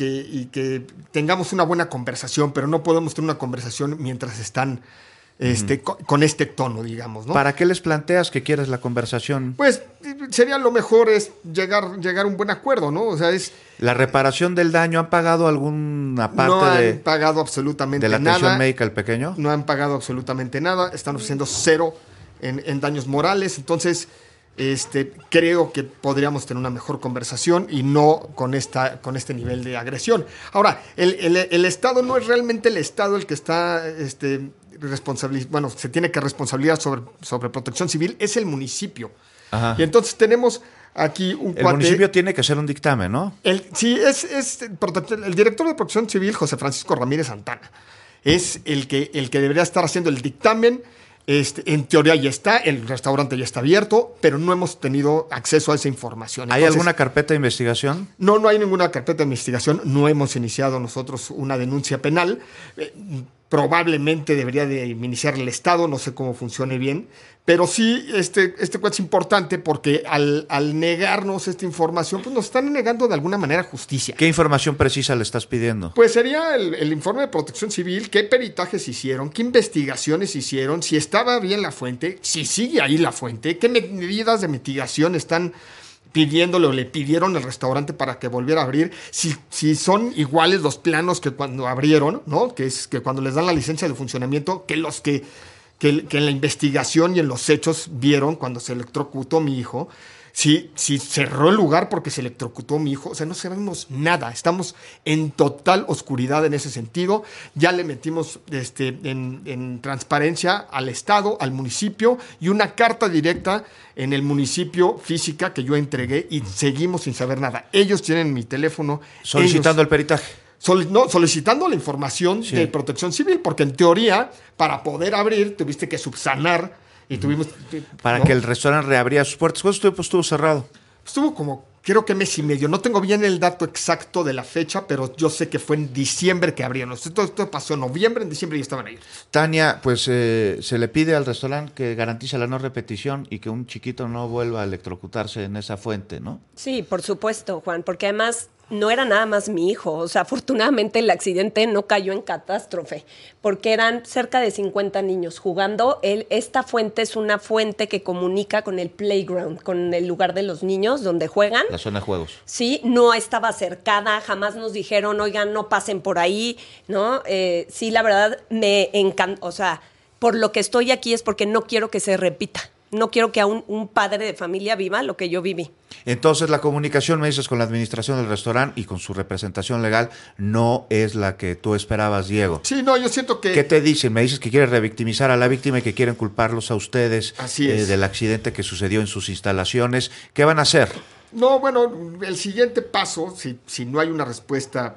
que tengamos una buena conversación, pero no podemos tener una conversación mientras están con este tono, digamos, ¿no? ¿Para qué les planteas que quieres la conversación? Pues sería lo mejor es llegar a un buen acuerdo, ¿no? O sea, es... ¿La reparación del daño han pagado alguna parte no han pagado absolutamente de la nada. atención médica al pequeño? No han pagado absolutamente nada, están ofreciendo 0 en daños morales, entonces creo que podríamos tener una mejor conversación y no con este nivel de agresión. Ahora, el Estado no es realmente el Estado el que está se tiene que responsabilizar sobre Protección Civil, es el municipio. Ajá. Y entonces tenemos aquí un El municipio tiene que hacer un dictamen, ¿no? Sí, el director de Protección Civil, José Francisco Ramírez Santana, es el que debería estar haciendo el dictamen. En teoría ya está, el restaurante ya está abierto, pero no hemos tenido acceso a esa información. ¿Hay alguna carpeta de investigación? No hay ninguna carpeta de investigación. No hemos iniciado nosotros una denuncia penal. Probablemente debería de iniciar el Estado, no sé cómo funcione bien, pero sí este cuento es importante porque al negarnos esta información, pues nos están negando de alguna manera justicia. ¿Qué información precisa le estás pidiendo? Pues sería el informe de Protección Civil, qué peritajes hicieron, qué investigaciones hicieron, si estaba bien la fuente, si sigue ahí la fuente, qué medidas de mitigación están pidiéndole o le pidieron al restaurante para que volviera a abrir, si son iguales los planos que cuando abrieron, ¿no? Que es que cuando les dan la licencia de funcionamiento, que los que en la investigación y en los hechos vieron cuando se electrocutó mi hijo, si cerró el lugar porque se electrocutó mi hijo, o sea, no sabemos nada, estamos en total oscuridad en ese sentido. Ya le metimos en transparencia al Estado, al municipio, y una carta directa en el municipio física que yo entregué y seguimos sin saber nada. Ellos tienen mi teléfono. Solicitando el peritaje. Solicitando la información de Protección Civil, porque en teoría, para poder abrir, tuviste que subsanar y tuvimos... Para que el restaurante reabría sus puertas. ¿Cuánto tiempo estuvo cerrado? Estuvo como creo que mes y medio. No tengo bien el dato exacto de la fecha, pero yo sé que fue en diciembre que abrieron. Esto pasó en noviembre, en diciembre ya estaban ahí. Tania, pues se le pide al restaurante que garantice la no repetición y que un chiquito no vuelva a electrocutarse en esa fuente, ¿no? Sí, por supuesto, Juan, porque además no era nada más mi hijo. O sea, afortunadamente el accidente no cayó en catástrofe, porque eran cerca de 50 niños jugando. Esta fuente es una fuente que comunica con el playground, con el lugar de los niños donde juegan. La zona de juegos. Sí, no estaba cercada, jamás nos dijeron, oigan, no pasen por ahí, ¿no? Sí, la verdad me encanta, o sea, por lo que estoy aquí es porque no quiero que se repita. No quiero que aún un padre de familia viva lo que yo viví. Entonces, la comunicación, me dices, con la administración del restaurante y con su representación legal no es la que tú esperabas, Diego. Sí, no, yo siento que... ¿Qué te dicen? Me dices que quieres revictimizar a la víctima y que quieren culparlos a ustedes del accidente que sucedió en sus instalaciones. ¿Qué van a hacer? No, bueno, el siguiente paso, si no hay una respuesta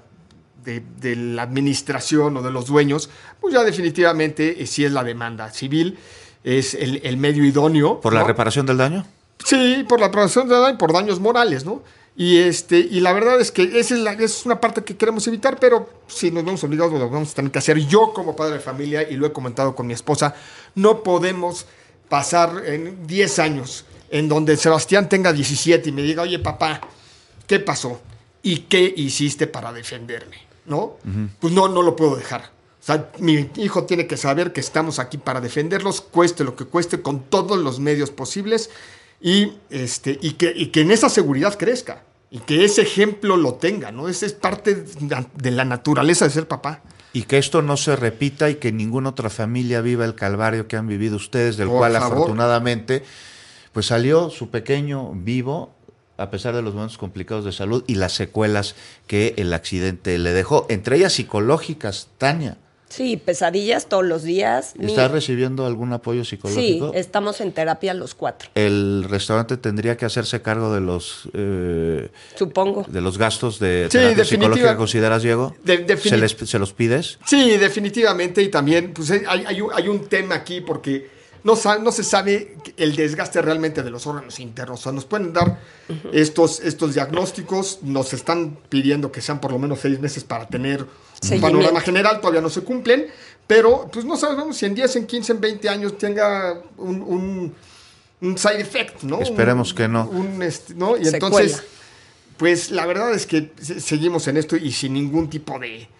de la administración o de los dueños, pues ya definitivamente sí es la demanda civil. Es el medio idóneo. ¿Por la reparación del daño? Sí, por la reparación del daño y por daños morales, ¿no? Y la verdad es que esa es una parte que queremos evitar, pero si nos vemos obligados, lo vamos a tener que hacer. Yo, como padre de familia, y lo he comentado con mi esposa, no podemos pasar en 10 años en donde Sebastián tenga 17 y me diga, oye, papá, ¿qué pasó? ¿Y qué hiciste para defenderme? ¿No? Pues no lo puedo dejar. O sea, mi hijo tiene que saber que estamos aquí para defenderlos, cueste lo que cueste, con todos los medios posibles, y que en esa seguridad crezca, y que ese ejemplo lo tenga, ¿no? Esa es parte de la naturaleza de ser papá. Y que esto no se repita y que ninguna otra familia viva el calvario que han vivido ustedes, del cual afortunadamente pues salió su pequeño vivo, a pesar de los momentos complicados de salud y las secuelas que el accidente le dejó, entre ellas psicológicas, Tania. Sí, pesadillas todos los días. ¿Estás recibiendo algún apoyo psicológico? Sí, estamos en terapia los 4. ¿El restaurante tendría que hacerse cargo de los supongo, de los gastos de terapia psicológica, consideras, Diego? ¿Se los pides? Sí, definitivamente. Y también pues hay un tema aquí porque no se sabe el desgaste realmente de los órganos internos. O sea, nos pueden dar estos diagnósticos, nos están pidiendo que sean por lo menos 6 meses para tener un panorama general, todavía no se cumplen, pero pues no sabemos si en 10, en 15, en 20 años tenga un side effect, ¿no? Esperemos que no. ¿No? Y entonces, pues la verdad es que seguimos en esto y sin ningún tipo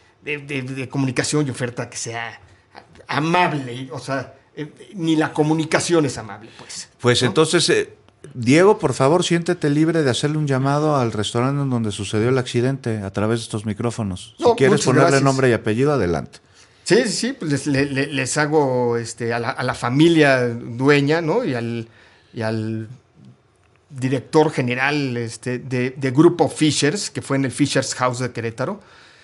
de comunicación y oferta que sea amable, o sea, ni la comunicación es amable, pues. Pues ¿no? Entonces, Diego, por favor, siéntete libre de hacerle un llamado al restaurante en donde sucedió el accidente a través de estos micrófonos. Si quieres ponerle nombre y apellido, adelante. Sí, pues les hago a la familia dueña, ¿no? Y al director general de Grupo Fishers, que fue en el Fishers House de Querétaro,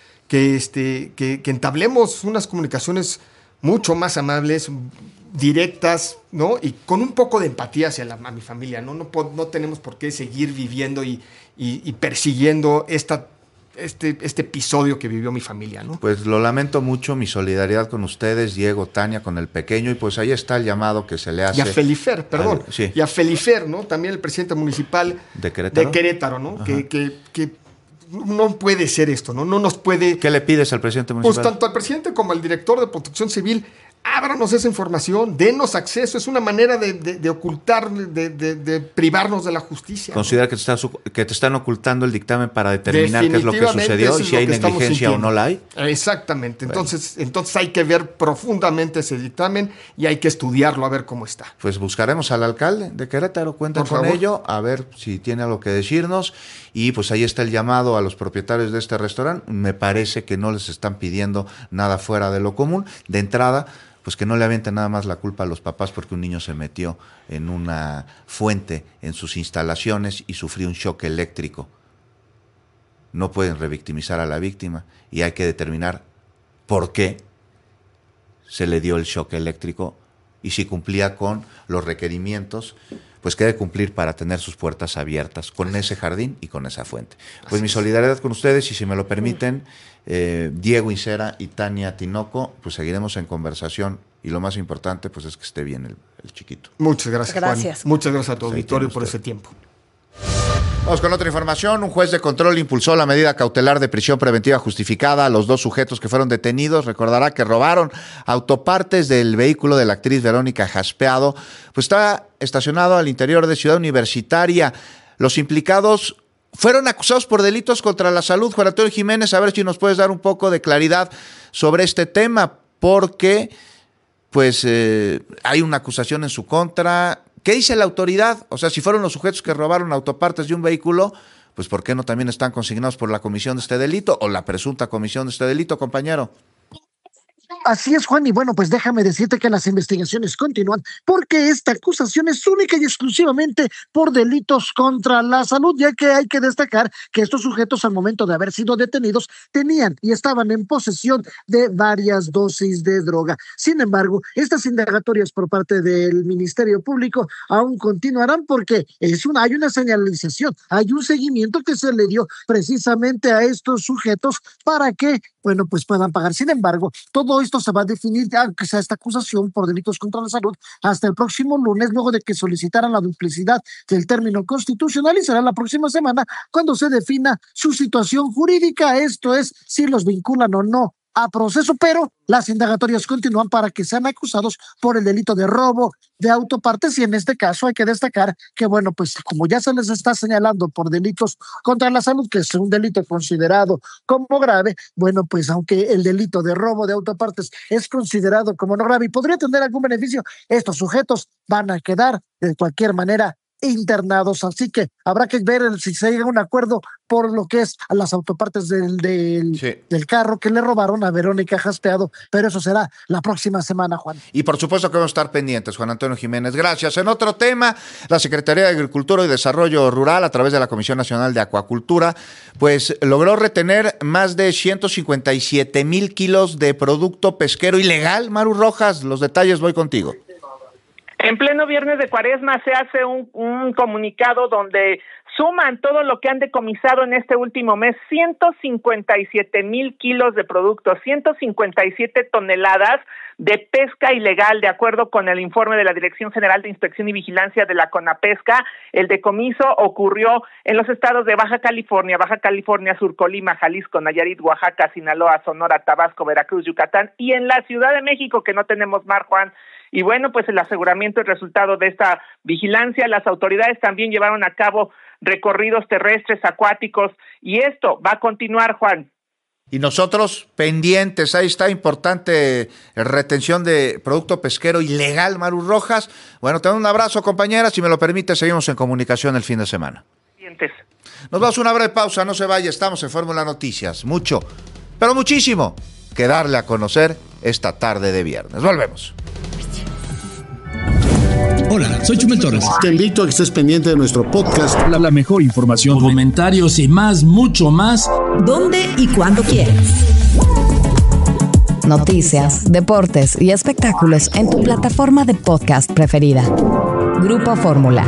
que entablemos unas comunicaciones mucho más amables, directas, ¿no? Y con un poco de empatía hacia mi familia, ¿no? No tenemos por qué seguir viviendo y persiguiendo este episodio que vivió mi familia, ¿no? Pues lo lamento mucho, mi solidaridad con ustedes, Diego, Tania, con el pequeño, y pues ahí está el llamado que se le hace. Y a Felifer, perdón. Sí. Y a Felifer, ¿no? También el presidente municipal de Querétaro, ¿no? Que no puede ser esto, ¿no? No nos puede... ¿Qué le pides al presidente municipal? Pues tanto al presidente como al director de Protección Civil, ábranos esa información, denos acceso, es una manera de ocultar, de privarnos de la justicia. ¿Considera que te están ocultando el dictamen para determinar qué es lo que sucedió y si hay negligencia o no la hay? Exactamente, bueno. Entonces hay que ver profundamente ese dictamen y hay que estudiarlo a ver cómo está. Pues buscaremos al alcalde de Querétaro, cuenten con ello, a ver si tiene algo que decirnos, y pues ahí está el llamado a los propietarios de este restaurante. Me parece que no les están pidiendo nada fuera de lo común. De entrada, pues que no le avienten nada más la culpa a los papás porque un niño se metió en una fuente en sus instalaciones y sufrió un shock eléctrico. No pueden revictimizar a la víctima y hay que determinar por qué se le dio el shock eléctrico y si cumplía con los requerimientos pues que debe cumplir para tener sus puertas abiertas con ese jardín y con esa fuente. Pues mi solidaridad con ustedes, y si me lo permiten, Diego Incera y Tania Tinoco, pues seguiremos en conversación, y lo más importante pues es que esté bien el chiquito. Muchas gracias, Juan. Muchas gracias a tu auditorio por ese tiempo. Vamos con otra información. Un juez de control impulsó la medida cautelar de prisión preventiva justificada a los 2 sujetos que fueron detenidos. Recordará que robaron autopartes del vehículo de la actriz Verónica Jaspeado. Pues está estacionado al interior de Ciudad Universitaria. Los implicados fueron acusados por delitos contra la salud. Juan Antonio Jiménez, a ver si nos puedes dar un poco de claridad sobre este tema, porque pues hay una acusación en su contra. ¿Qué dice la autoridad? O sea, si fueron los sujetos que robaron autopartes de un vehículo, pues ¿por qué no también están consignados por la comisión de este delito o la presunta comisión de este delito, compañero? Así es, Juan, y bueno, pues déjame decirte que las investigaciones continúan porque esta acusación es única y exclusivamente por delitos contra la salud, ya que hay que destacar que estos sujetos al momento de haber sido detenidos tenían y estaban en posesión de varias dosis de droga. Sin embargo, estas indagatorias por parte del Ministerio Público aún continuarán porque hay una señalización, hay un seguimiento que se le dio precisamente a estos sujetos para que, bueno, pues puedan pagar. Sin embargo, todo esto se va a definir, aunque sea esta acusación por delitos contra la salud, hasta el próximo lunes, luego de que solicitaran la duplicidad del término constitucional, y será la próxima semana cuando se defina su situación jurídica, esto es, si los vinculan o no a proceso, pero las indagatorias continúan para que sean acusados por el delito de robo de autopartes, y en este caso hay que destacar que, bueno, pues como ya se les está señalando por delitos contra la salud, que es un delito considerado como grave, bueno, pues aunque el delito de robo de autopartes es considerado como no grave y podría tener algún beneficio, estos sujetos van a quedar de cualquier manera internados, así que habrá que ver si se llega a un acuerdo por lo que es a las autopartes del carro que le robaron a Verónica Jaspeado, pero eso será la próxima semana, Juan. Y por supuesto que vamos a estar pendientes, Juan Antonio Jiménez. Gracias. En otro tema, la Secretaría de Agricultura y Desarrollo Rural, a través de la Comisión Nacional de Acuacultura, pues logró retener más de 157,000 kilos de producto pesquero ilegal. Maru Rojas, los detalles, voy contigo. En pleno viernes de Cuaresma se hace un comunicado donde suman todo lo que han decomisado en este último mes, 157,000 kilos de productos, 157 toneladas de pesca ilegal, de acuerdo con el informe de la Dirección General de Inspección y Vigilancia de la CONAPESCA. El decomiso ocurrió en los estados de Baja California Sur, Colima, Jalisco, Nayarit, Oaxaca, Sinaloa, Sonora, Tabasco, Veracruz, Yucatán y en la Ciudad de México, que no tenemos mar, Juan. Y bueno, pues el aseguramiento es resultado de esta vigilancia. Las autoridades también llevaron a cabo recorridos terrestres, acuáticos, y esto va a continuar, Juan. Y nosotros pendientes, ahí está, importante retención de producto pesquero ilegal, Maru Rojas. Bueno, te doy un abrazo, compañera, si me lo permite, seguimos en comunicación el fin de semana. Pendientes. Nos vamos a una breve pausa, no se vaya, estamos en Fórmula Noticias. Mucho, pero muchísimo que darle a conocer esta tarde de viernes. Volvemos. Hola, soy Chumel Torres. Te invito a que estés pendiente de nuestro podcast. La mejor información, comentarios y más, mucho más. ¿Dónde y cuándo quieras? Noticias, deportes y espectáculos en tu plataforma de podcast preferida. Grupo Fórmula.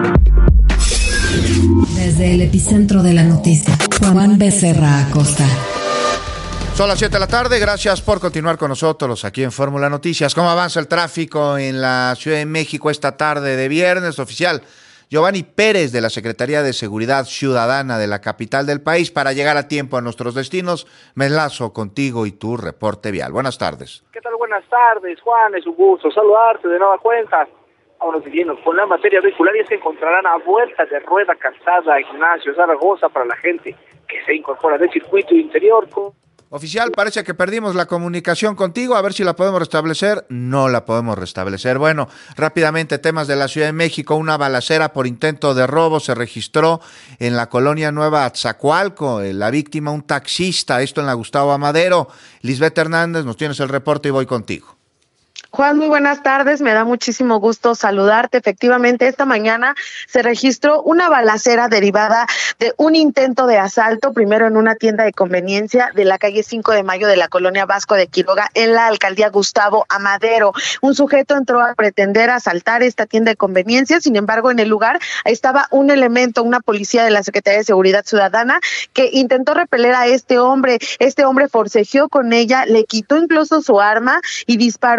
Desde el epicentro de la noticia, Juan Becerra Acosta. Son las 7 de la tarde, gracias por continuar con nosotros aquí en Fórmula Noticias. ¿Cómo avanza el tráfico en la Ciudad de México esta tarde de viernes? Oficial Giovanni Pérez de la Secretaría de Seguridad Ciudadana de la capital del país. Para llegar a tiempo a nuestros destinos, me enlazo contigo y tu reporte vial. Buenas tardes. ¿Qué tal? Buenas tardes, Juan. Es un gusto saludarte de nueva cuenta. Vámonos siguiendo con la materia vehicular, y es que encontrarán a vuelta de rueda calzada Ignacio Zaragoza para la gente que se incorpora del circuito interior. Oficial, parece que perdimos la comunicación contigo, a ver si la podemos restablecer. No la podemos restablecer. Bueno, rápidamente, temas de la Ciudad de México. Una balacera por intento de robo se registró en la colonia Nueva Atzacoalco. La víctima, un taxista, esto en la Gustavo Amadero. Lisbeth Hernández, nos tienes el reporte y voy contigo. Juan, muy buenas tardes, me da muchísimo gusto saludarte. Efectivamente, esta mañana se registró una balacera derivada de un intento de asalto, primero en una tienda de conveniencia de la calle 5 de Mayo de la colonia Vasco de Quiroga, en la alcaldía Gustavo Amadero. Un sujeto entró a pretender asaltar esta tienda de conveniencia, sin embargo, en el lugar estaba un elemento, una policía de la Secretaría de Seguridad Ciudadana, que intentó repeler a este hombre. Este hombre forcejeó con ella, le quitó incluso su arma y disparó en el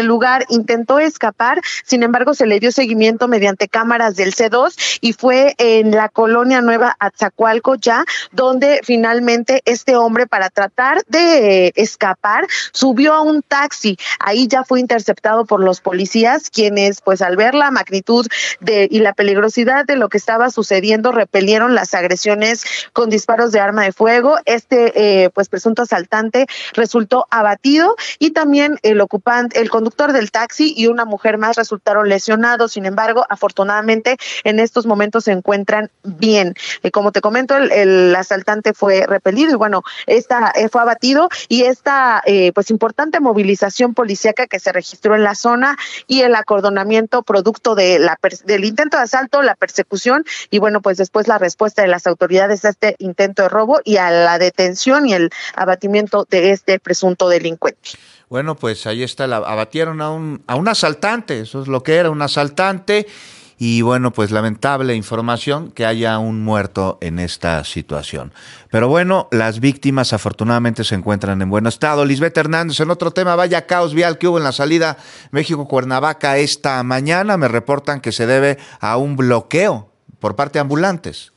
el lugar, intentó escapar, sin embargo se le dio seguimiento mediante cámaras del C2 y fue en la colonia Nueva Atzacoalco ya, donde finalmente este hombre, para tratar de escapar, subió a un taxi. Ahí ya fue interceptado por los policías, quienes pues al ver la magnitud y la peligrosidad de lo que estaba sucediendo, repelieron las agresiones con disparos de arma de fuego. Pues presunto asaltante resultó abatido y también el conductor del taxi y una mujer más resultaron lesionados. Sin embargo, afortunadamente en estos momentos se encuentran bien. Como te comento, el asaltante fue repelido y bueno, fue abatido, y esta pues importante movilización policíaca que se registró en la zona y el acordonamiento producto del intento de asalto, la persecución y bueno, pues después la respuesta de las autoridades a este intento de robo y a la detención y el abatimiento de este presunto delincuente. Bueno, pues ahí está, abatieron a un asaltante, eso es lo que era, un asaltante. Y bueno, pues lamentable información que haya un muerto en esta situación. Pero bueno, las víctimas afortunadamente se encuentran en buen estado. Lisbeth Hernández, en otro tema, vaya caos vial que hubo en la salida México-Cuernavaca esta mañana. Me reportan que se debe a un bloqueo por parte de ambulantes.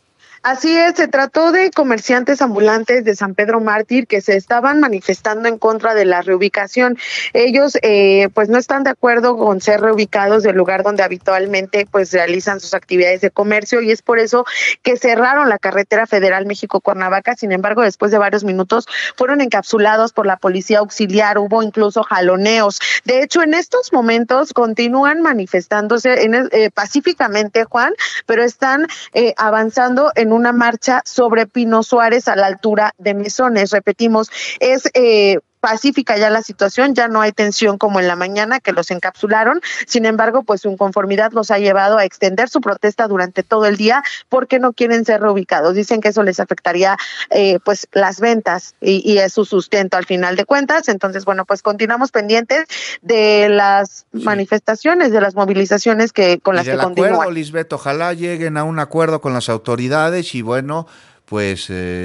Así es, se trató de comerciantes ambulantes de San Pedro Mártir que se estaban manifestando en contra de la reubicación. Ellos pues no están de acuerdo con ser reubicados del lugar donde habitualmente pues realizan sus actividades de comercio, y es por eso que cerraron la carretera federal México-Cuernavaca. Sin embargo, después de varios minutos fueron encapsulados por la policía auxiliar, hubo incluso jaloneos. De hecho, en estos momentos continúan manifestándose pacíficamente, Juan, pero están avanzando en una marcha sobre Pino Suárez a la altura de Mesones. Repetimos, es pacífica ya la situación, ya no hay tensión como en la mañana que los encapsularon. Sin embargo, pues su inconformidad los ha llevado a extender su protesta durante todo el día porque no quieren ser reubicados. Dicen que eso les afectaría pues las ventas y su sustento al final de cuentas. Entonces, bueno, pues continuamos pendientes de las manifestaciones, de las movilizaciones con las que continúan. Acuerdo, Lisbeth, ojalá lleguen a un acuerdo con las autoridades y bueno, pues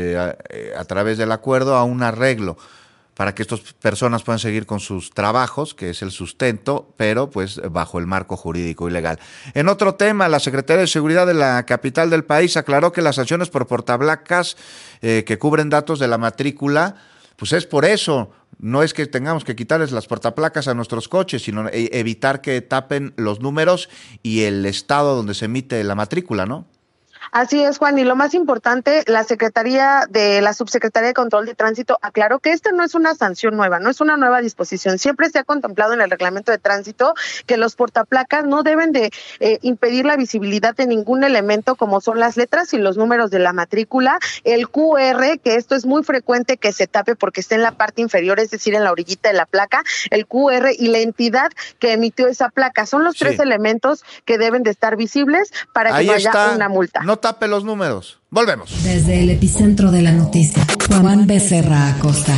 a través del acuerdo a un arreglo para que estas personas puedan seguir con sus trabajos, que es el sustento, pero pues bajo el marco jurídico y legal. En otro tema, la Secretaría de Seguridad de la capital del país aclaró que las sanciones por portaplacas que cubren datos de la matrícula, pues es por eso, no es que tengamos que quitarles las portaplacas a nuestros coches, sino evitar que tapen los números y el estado donde se emite la matrícula, ¿no? Así es, Juan, y lo más importante, la Subsecretaría de Control de Tránsito aclaró que esta no es una sanción nueva, no es una nueva disposición. Siempre se ha contemplado en el reglamento de tránsito que los portaplacas no deben de impedir la visibilidad de ningún elemento como son las letras y los números de la matrícula, el QR, que esto es muy frecuente que se tape porque está en la parte inferior, es decir, en la orillita de la placa, el QR y la entidad que emitió esa placa. Son los tres elementos que deben de estar visibles para que no haya una multa. No tape los números. Volvemos. Desde el epicentro de la noticia, Juan Becerra Acosta.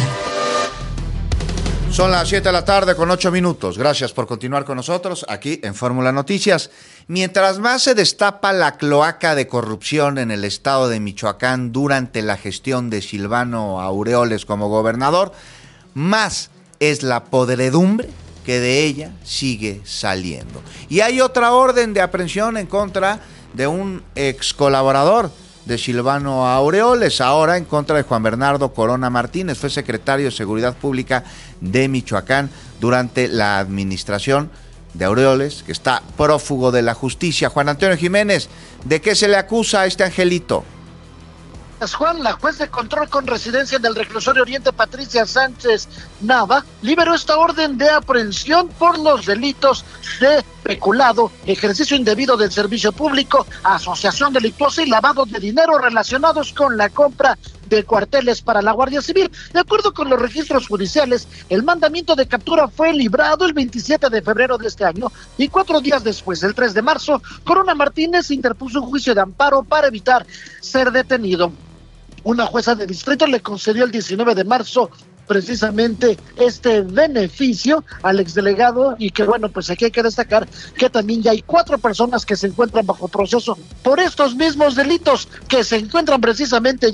Son las 7 de la tarde con 8 minutos. Gracias por continuar con nosotros aquí en Fórmula Noticias. Mientras más se destapa la cloaca de corrupción en el estado de Michoacán durante la gestión de Silvano Aureoles como gobernador, más es la podredumbre que de ella sigue saliendo. Y hay otra orden de aprehensión en contra de un ex colaborador de Silvano Aureoles, ahora en contra de Juan Bernardo Corona Martínez. Fue secretario de Seguridad Pública de Michoacán durante la administración de Aureoles, que está prófugo de la justicia. Juan Antonio Jiménez, ¿de qué se le acusa a este angelito? Juan, la juez de control con residencia en el reclusorio Oriente, Patricia Sánchez Nava, liberó esta orden de aprehensión por los delitos de peculado, ejercicio indebido del servicio público, asociación delictuosa y lavado de dinero relacionados con la compra de cuarteles para la Guardia Civil. De acuerdo con los registros judiciales, el mandamiento de captura fue librado el 27 de febrero de este año y 4 días después, el 3 de marzo, Corona Martínez interpuso un juicio de amparo para evitar ser detenido. Una jueza de distrito le concedió el 19 de marzo precisamente este beneficio al exdelegado, y que bueno, pues aquí hay que destacar que también ya hay 4 personas que se encuentran bajo proceso por estos mismos delitos, que se encuentran precisamente ya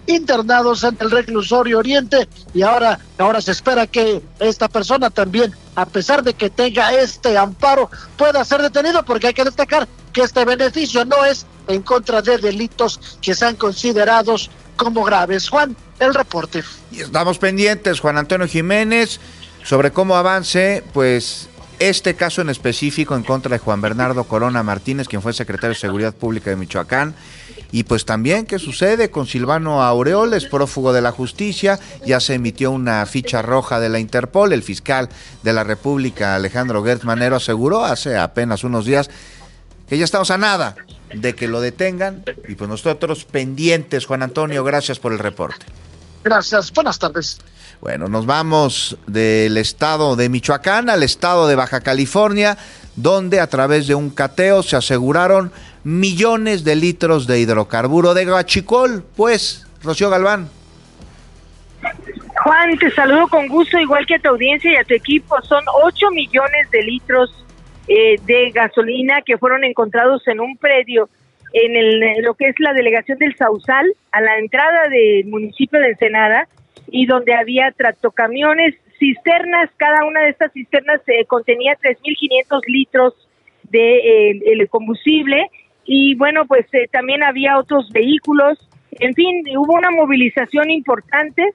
internados en el reclusorio Oriente, y ahora se espera que esta persona también, a pesar de que tenga este amparo, pueda ser detenido, porque hay que destacar que este beneficio no es en contra de delitos que sean considerados como graves. Juan, el reporte. Y estamos pendientes, Juan Antonio Jiménez, sobre cómo avance, pues, este caso en específico en contra de Juan Bernardo Corona Martínez, quien fue secretario de Seguridad Pública de Michoacán, y pues también qué sucede con Silvano Aureoles, prófugo de la justicia. Ya se emitió una ficha roja de la Interpol. El fiscal de la República, Alejandro Gertz Manero, aseguró hace apenas unos días que ya estamos a nada de que lo detengan, y pues nosotros pendientes. Juan Antonio, gracias por el reporte. Gracias, buenas tardes. Bueno, nos vamos del estado de Michoacán al estado de Baja California, donde a través de un cateo se aseguraron millones de litros de hidrocarburo de guachicol. Pues, Rocío Galván. Juan, te saludo con gusto, igual que a tu audiencia y a tu equipo. Son 8 millones de litros de gasolina que fueron encontrados en un predio en lo que es la delegación del Sausal, a la entrada del municipio de Ensenada, y donde había tractocamiones, cisternas. Cada una de estas cisternas contenía 3.500 litros de el combustible, y bueno, pues también había otros vehículos. En fin, hubo una movilización importante,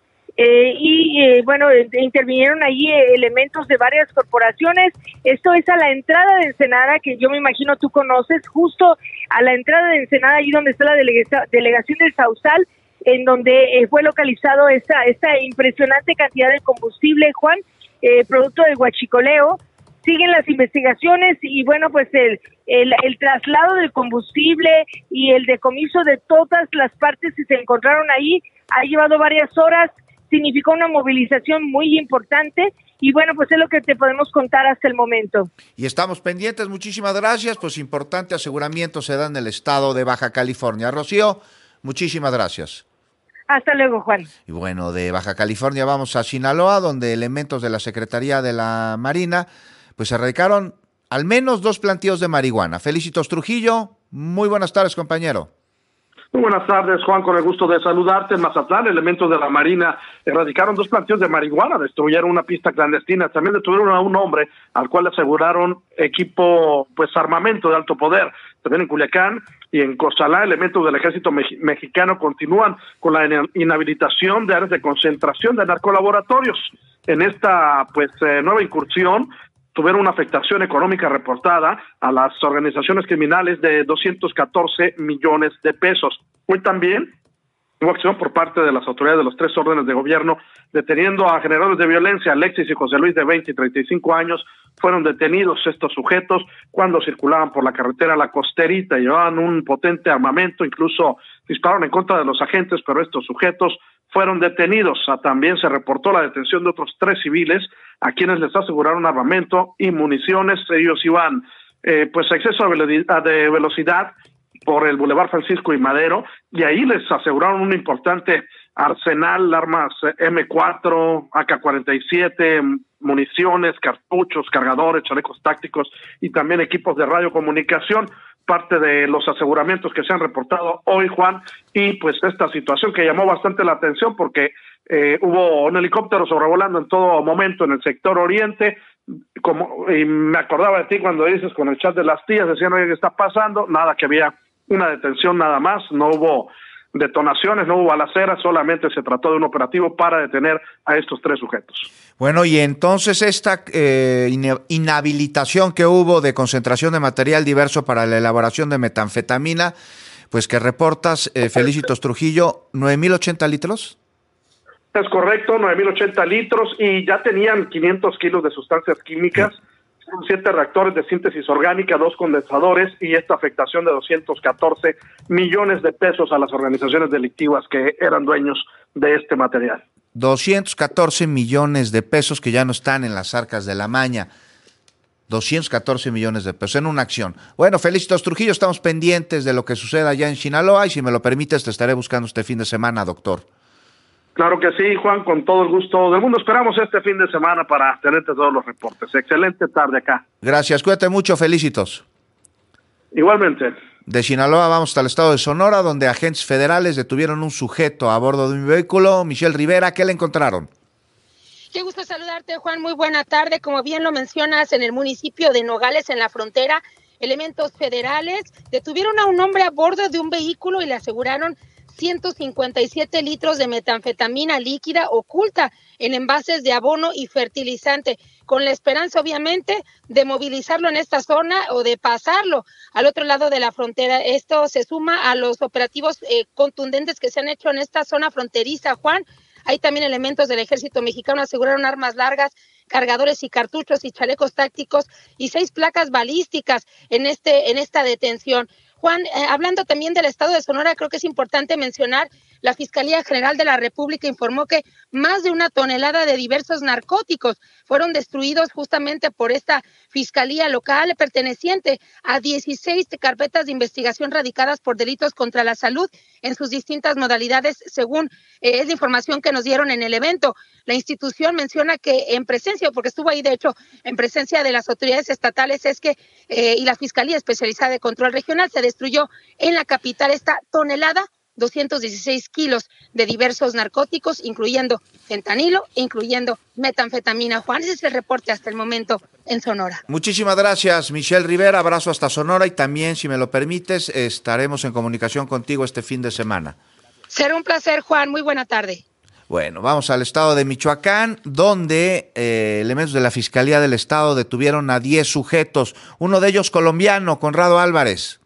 bueno, intervinieron allí elementos de varias corporaciones. Esto es a la entrada de Ensenada, que yo me imagino tú conoces, justo a la entrada de Ensenada, allí donde está la delegación del Sausal, en donde fue localizado esta impresionante cantidad de combustible, Juan, producto del huachicoleo. Siguen las investigaciones y bueno, pues el traslado del combustible y el decomiso de todas las partes que se encontraron ahí ha llevado varias horas. Significó una movilización muy importante y bueno, pues es lo que te podemos contar hasta el momento. Y estamos pendientes, muchísimas gracias. Pues importante aseguramiento se da en el estado de Baja California. Rocío, muchísimas gracias. Hasta luego, Juan. Y bueno, de Baja California vamos a Sinaloa, donde elementos de la Secretaría de la Marina pues erradicaron al menos 2 plantíos de marihuana. Felicitos Trujillo, muy buenas tardes, compañero. Muy buenas tardes, Juan, con el gusto de saludarte. En Mazatlán, elementos de la Marina erradicaron 2 plantíos de marihuana, destruyeron una pista clandestina, también detuvieron a un hombre al cual le aseguraron equipo, pues armamento de alto poder. También en Culiacán y en Cozalá, elementos del ejército mexicano continúan con la inhabilitación de áreas de concentración de narcolaboratorios. En esta pues nueva incursión tuvieron una afectación económica reportada a las organizaciones criminales de 214 millones de pesos. Hoy también hubo acción por parte de las autoridades de los 3 órdenes de gobierno, deteniendo a generadores de violencia. Alexis y José Luis, de 20 y 35 años, fueron detenidos estos sujetos cuando circulaban por la carretera La Costerita. Llevaban un potente armamento, incluso dispararon en contra de los agentes, pero estos sujetos fueron detenidos. También se reportó la detención de otros 3 civiles a quienes les aseguraron armamento y municiones. Ellos iban pues a exceso de velocidad por el Boulevard Francisco y Madero, y ahí les aseguraron un importante arsenal, armas M4, AK-47, municiones, cartuchos, cargadores, chalecos tácticos y también equipos de radiocomunicación. Parte de los aseguramientos que se han reportado hoy, Juan, y pues esta situación que llamó bastante la atención porque hubo un helicóptero sobrevolando en todo momento en el sector oriente, y me acordaba de ti cuando dices con el chat de las tías, decían, oye, ¿qué está pasando? Nada, que había una detención nada más, no hubo detonaciones, no hubo balaceras, solamente se trató de un operativo para detener a estos 3 sujetos. Bueno, y entonces esta inhabilitación que hubo de concentración de material diverso para la elaboración de metanfetamina, pues que reportas, Felicitos Trujillo, 9.080 litros. Es correcto, 9.080 litros, y ya tenían 500 kilos de sustancias químicas, 7 reactores de síntesis orgánica, 2 condensadores, y esta afectación de 214 millones de pesos a las organizaciones delictivas que eran dueños de este material. 214 millones de pesos que ya no están en las arcas de la maña. 214 millones de pesos en una acción. Bueno, Felicitos Trujillo, estamos pendientes de lo que suceda allá en Sinaloa, y si me lo permites te estaré buscando este fin de semana, doctor. Claro que sí, Juan, con todo el gusto del mundo. Esperamos este fin de semana para tenerte todos los reportes. Excelente tarde acá. Gracias, cuídate mucho, Felicitos. Igualmente. De Sinaloa vamos hasta el estado de Sonora, donde agentes federales detuvieron un sujeto a bordo de un vehículo. Michelle Rivera, ¿qué le encontraron? Qué gusto saludarte, Juan. Muy buena tarde. Como bien lo mencionas, en el municipio de Nogales, en la frontera, elementos federales detuvieron a un hombre a bordo de un vehículo y le aseguraron 157 litros de metanfetamina líquida oculta en envases de abono y fertilizante, con la esperanza, obviamente, de movilizarlo en esta zona o de pasarlo al otro lado de la frontera. Esto se suma a los operativos contundentes que se han hecho en esta zona fronteriza, Juan. Hay también elementos del ejército mexicano aseguraron armas largas, cargadores y cartuchos y chalecos tácticos y 6 placas balísticas en esta detención. Juan, hablando también del estado de Sonora, creo que es importante mencionar, la Fiscalía General de la República informó que más de 1 tonelada de diversos narcóticos fueron destruidos justamente por esta Fiscalía local, perteneciente a 16 carpetas de investigación radicadas por delitos contra la salud en sus distintas modalidades, según es la información que nos dieron en el evento. La institución menciona que en presencia, porque estuvo ahí de hecho, en presencia de las autoridades estatales, y la Fiscalía Especializada de Control Regional, se destruyó en la capital esta tonelada, 216 kilos de diversos narcóticos, incluyendo fentanilo, incluyendo metanfetamina. Juan, ese es el reporte hasta el momento en Sonora. Muchísimas gracias, Michelle Rivera. Abrazo hasta Sonora y también, si me lo permites, estaremos en comunicación contigo este fin de semana. Será un placer, Juan. Muy buena tarde. Bueno, vamos al estado de Michoacán, donde elementos de la Fiscalía del Estado detuvieron a 10 sujetos, uno de ellos colombiano, Conrado Álvarez.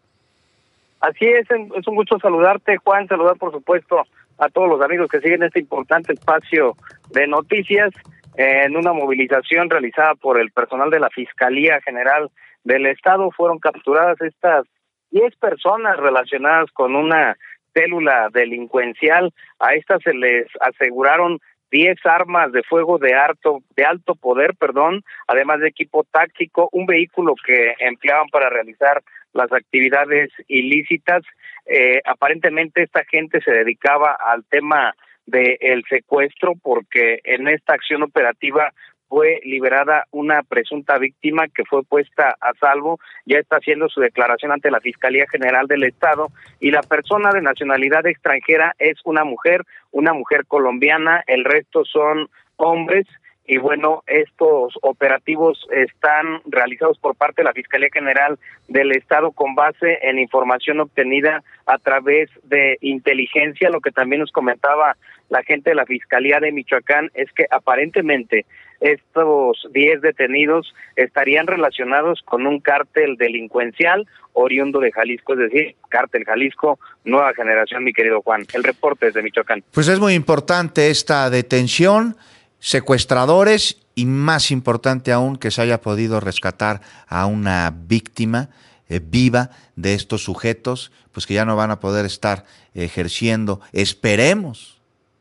Así es un gusto saludarte, Juan, saludar por supuesto a todos los amigos que siguen este importante espacio de noticias. En una movilización realizada por el personal de la Fiscalía General del Estado fueron capturadas estas 10 personas relacionadas con una célula delincuencial. A estas se les aseguraron 10 armas de fuego de alto poder, además de equipo táctico, un vehículo que empleaban para realizar las actividades ilícitas. Aparentemente esta gente se dedicaba al tema del secuestro, porque en esta acción operativa fue liberada una presunta víctima que fue puesta a salvo. Ya está haciendo su declaración ante la Fiscalía General del Estado, y la persona de nacionalidad extranjera es una mujer colombiana, el resto son hombres. Y bueno, estos operativos están realizados por parte de la Fiscalía General del Estado con base en información obtenida a través de inteligencia. Lo que también nos comentaba la gente de la Fiscalía de Michoacán es que aparentemente estos 10 detenidos estarían relacionados con un cártel delincuencial oriundo de Jalisco, es decir, Cártel Jalisco, nueva generación, mi querido Juan. El reporte es de Michoacán. Pues es muy importante esta detención, secuestradores, y más importante aún que se haya podido rescatar a una víctima viva de estos sujetos, pues que ya no van a poder estar ejerciendo, esperemos,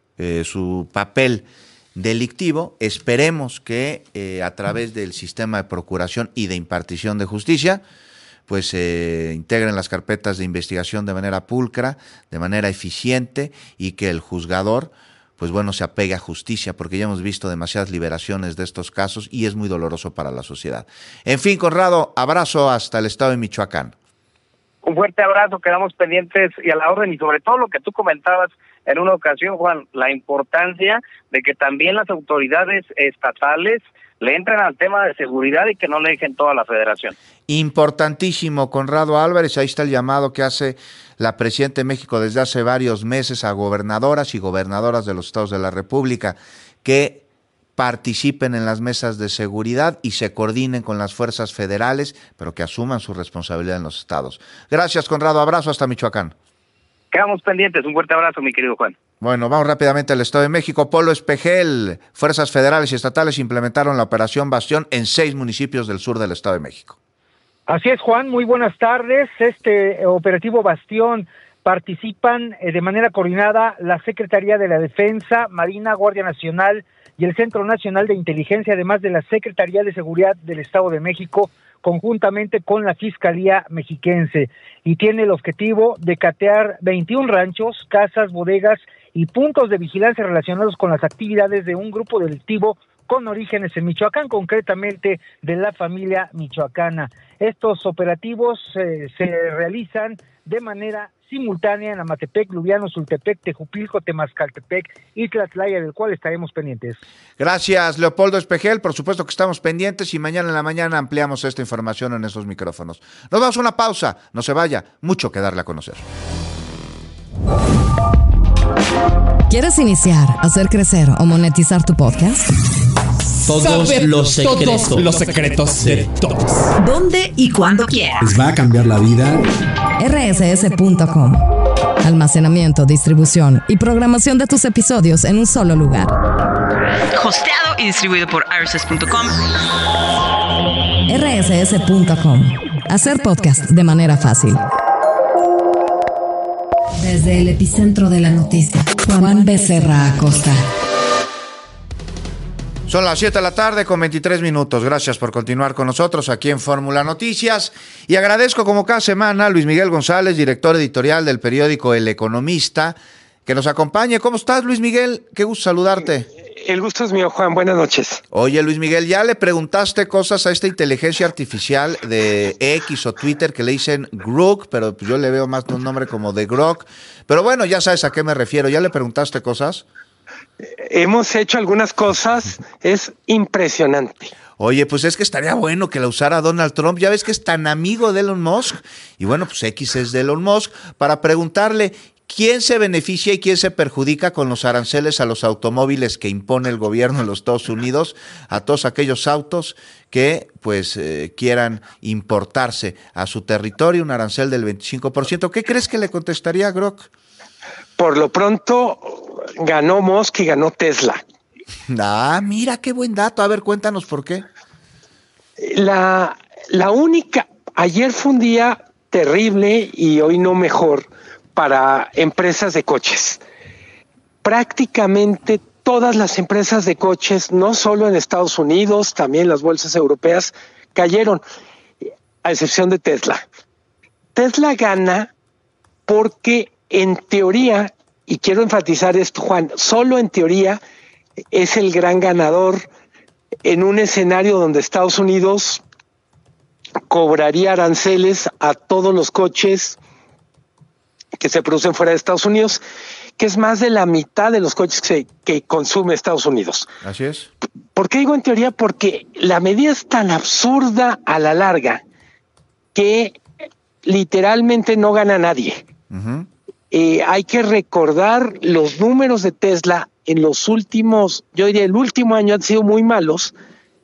su papel delictivo. Esperemos que a través del sistema de procuración y de impartición de justicia, pues integren las carpetas de investigación de manera pulcra, de manera eficiente, y que el juzgador, pues bueno, se apegue a justicia, porque ya hemos visto demasiadas liberaciones de estos casos y es muy doloroso para la sociedad. En fin, Conrado, abrazo hasta el estado de Michoacán. Un fuerte abrazo, quedamos pendientes y a la orden, y sobre todo lo que tú comentabas en una ocasión, Juan, la importancia de que también las autoridades estatales le entren al tema de seguridad y que no le dejen toda la federación. Importantísimo, Conrado Álvarez. Ahí está el llamado que hace la Presidenta de México desde hace varios meses a gobernadoras y gobernadoras de los estados de la República que participen en las mesas de seguridad y se coordinen con las fuerzas federales, pero que asuman su responsabilidad en los estados. Gracias, Conrado. Abrazo hasta Michoacán. Quedamos pendientes. Un fuerte abrazo, mi querido Juan. Bueno, vamos rápidamente al Estado de México. Polo Espejel, fuerzas federales y estatales implementaron la Operación Bastión en 6 municipios del sur del Estado de México. Así es, Juan, muy buenas tardes. Este operativo Bastión participan de manera coordinada la Secretaría de la Defensa, Marina, Guardia Nacional y el Centro Nacional de Inteligencia, además de la Secretaría de Seguridad del Estado de México, conjuntamente con la Fiscalía Mexiquense, y tiene el objetivo de catear 21 ranchos, casas, bodegas y puntos de vigilancia relacionados con las actividades de un grupo delictivo con orígenes en Michoacán, concretamente de la familia michoacana. Estos operativos se realizan de manera simultánea en Amatepec, Lubiano, Sultepec, Tejupilco, Temascaltepec y Tlatlaya, del cual estaremos pendientes. Gracias, Leopoldo Espejel. Por supuesto que estamos pendientes y mañana en la mañana ampliamos esta información en estos micrófonos. Nos vamos a una pausa. No se vaya. Mucho que darle a conocer. ¿Quieres iniciar, hacer crecer o monetizar tu podcast? Todos los secretos de todos. ¿Dónde y cuándo quieras? ¿Les va a cambiar la vida? rss.com. Almacenamiento, distribución y programación de tus episodios en un solo lugar. Hosteado y distribuido por rss.com. rss.com. Hacer podcast de manera fácil. Desde el epicentro de la noticia, Juan Becerra Acosta. Son las 7 de la tarde con 23 minutos. Gracias por continuar con nosotros aquí en Fórmula Noticias. Y agradezco como cada semana a Luis Miguel González, director editorial del periódico El Economista, que nos acompañe. ¿Cómo estás, Luis Miguel? Qué gusto saludarte. El gusto es mío, Juan. Buenas noches. Oye, Luis Miguel, ¿ya le preguntaste cosas a esta inteligencia artificial de X o Twitter que le dicen Grok? Pero yo le veo más un nombre como de Grok. Pero bueno, ya sabes a qué me refiero. ¿Ya le preguntaste cosas? Hemos hecho algunas cosas, es impresionante. Oye, pues es que estaría bueno que la usara Donald Trump. Ya ves que es tan amigo de Elon Musk. Y bueno, pues X es de Elon Musk. Para preguntarle quién se beneficia y quién se perjudica con los aranceles a los automóviles que impone el gobierno de los Estados Unidos, a todos aquellos autos que pues quieran importarse a su territorio, un arancel del 25%. ¿Qué crees que le contestaría a Grok? Por lo pronto ganó Musk y ganó Tesla. Ah, mira qué buen dato. A ver, cuéntanos por qué. La única, ayer fue un día terrible y hoy no mejor para empresas de coches. Prácticamente todas las empresas de coches, no solo en Estados Unidos, también las bolsas europeas, cayeron, a excepción de Tesla. Tesla gana porque en teoría, y quiero enfatizar esto, Juan, solo en teoría es el gran ganador en un escenario donde Estados Unidos cobraría aranceles a todos los coches que se producen fuera de Estados Unidos, que es más de la mitad de los coches que consume Estados Unidos. Así es. ¿Por qué digo en teoría? Porque la medida es tan absurda a la larga que literalmente no gana nadie. Uh-huh. Hay que recordar los números de Tesla en los últimos, yo diría el último año han sido muy malos.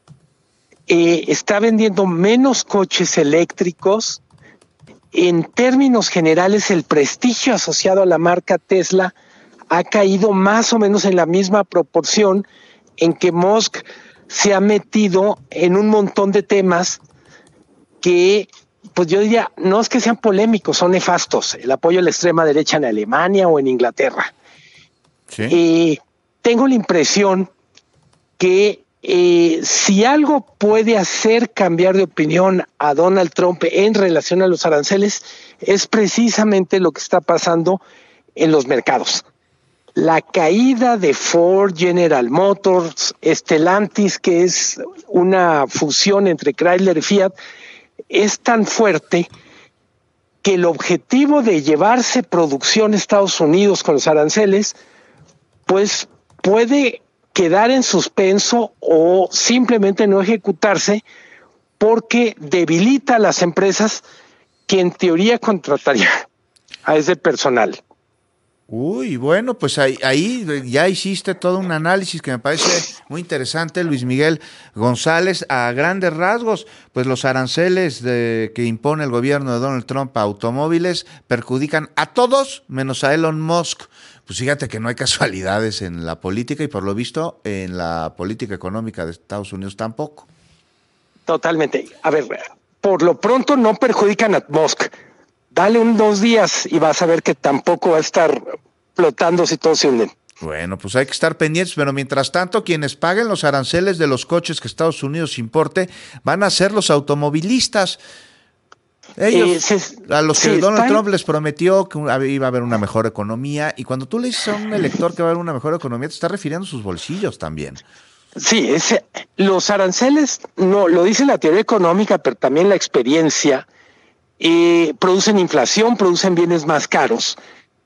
Está vendiendo menos coches eléctricos. En términos generales, el prestigio asociado a la marca Tesla ha caído más o menos en la misma proporción en que Musk se ha metido en un montón de temas que, pues yo diría, no es que sean polémicos, son nefastos. El apoyo a la extrema derecha en Alemania o en Inglaterra. Sí. Tengo la impresión que si algo puede hacer cambiar de opinión a Donald Trump en relación a los aranceles, es precisamente lo que está pasando en los mercados. La caída de Ford, General Motors, Stellantis, que es una fusión entre Chrysler y Fiat, es tan fuerte que el objetivo de llevarse producción a Estados Unidos con los aranceles, pues puede quedar en suspenso o simplemente no ejecutarse porque debilita a las empresas que en teoría contrataría a ese personal. Uy, bueno, pues ahí ya hiciste todo un análisis que me parece muy interesante, Luis Miguel González. A grandes rasgos, pues los aranceles que impone el gobierno de Donald Trump a automóviles perjudican a todos menos a Elon Musk. Pues fíjate que no hay casualidades en la política y por lo visto en la política económica de Estados Unidos tampoco. Totalmente. A ver, por lo pronto no perjudican a Musk. Dale 2 días y vas a ver que tampoco va a estar flotando si todos se hunden. Bueno, pues hay que estar pendientes, pero mientras tanto, quienes paguen los aranceles de los coches que Estados Unidos importe van a ser los automovilistas. Ellos, a los que Donald Trump les prometió que iba a haber una mejor economía, y cuando tú le dices a un elector que va a haber una mejor economía, te está refiriendo a sus bolsillos también. Sí, los aranceles, no lo dice la teoría económica, pero también la experiencia, producen inflación, producen bienes más caros.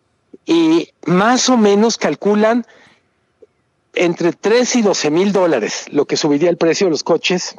Más o menos calculan entre 3 y 12 mil dólares lo que subiría el precio de los coches,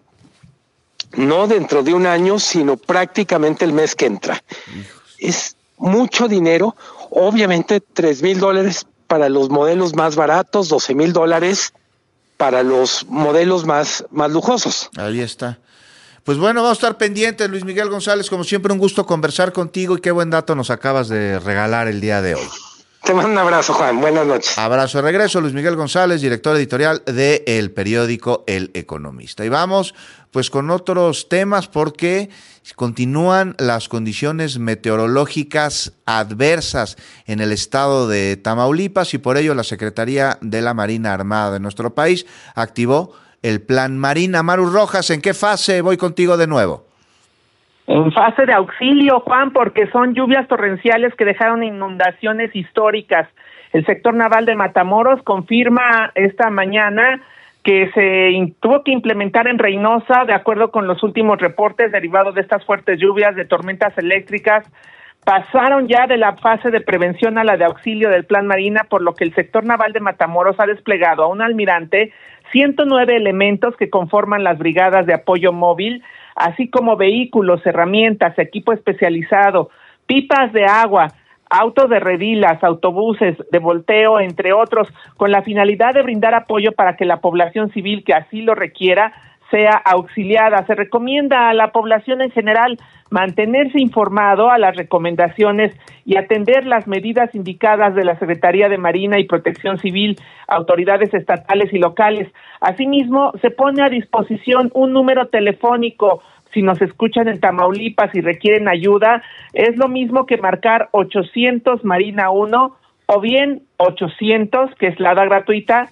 no dentro de un año, sino prácticamente el mes que entra. Es mucho dinero. Obviamente 3 mil dólares para los modelos más baratos, 12 mil dólares para los modelos más lujosos. Ahí está. Pues bueno, vamos a estar pendientes, Luis Miguel González. Como siempre, un gusto conversar contigo y qué buen dato nos acabas de regalar el día de hoy. Te mando un abrazo, Juan. Buenas noches. Abrazo de regreso, Luis Miguel González, director editorial del periódico El Economista. Y vamos pues con otros temas porque continúan las condiciones meteorológicas adversas en el estado de Tamaulipas y por ello la Secretaría de la Marina Armada de nuestro país activó el Plan Marina. Maru Rojas, ¿en qué fase? Voy contigo de nuevo. En fase de auxilio, Juan, porque son lluvias torrenciales que dejaron inundaciones históricas. El sector naval de Matamoros confirma esta mañana que se tuvo que implementar en Reynosa, de acuerdo con los últimos reportes derivados de estas fuertes lluvias, de tormentas eléctricas. Pasaron ya de la fase de prevención a la de auxilio del Plan Marina, por lo que el sector naval de Matamoros ha desplegado a un almirante 109 elementos que conforman las brigadas de apoyo móvil, así como vehículos, herramientas, equipo especializado, pipas de agua, autos de redilas, autobuses de volteo, entre otros, con la finalidad de brindar apoyo para que la población civil que así lo requiera sea auxiliada. Se recomienda a la población en general mantenerse informado a las recomendaciones y atender las medidas indicadas de la Secretaría de Marina y Protección Civil, autoridades estatales y locales. Asimismo, se pone a disposición un número telefónico. Si nos escuchan en Tamaulipas y requieren ayuda, es lo mismo que marcar 800 Marina 1 o bien 800, que es la da gratuita,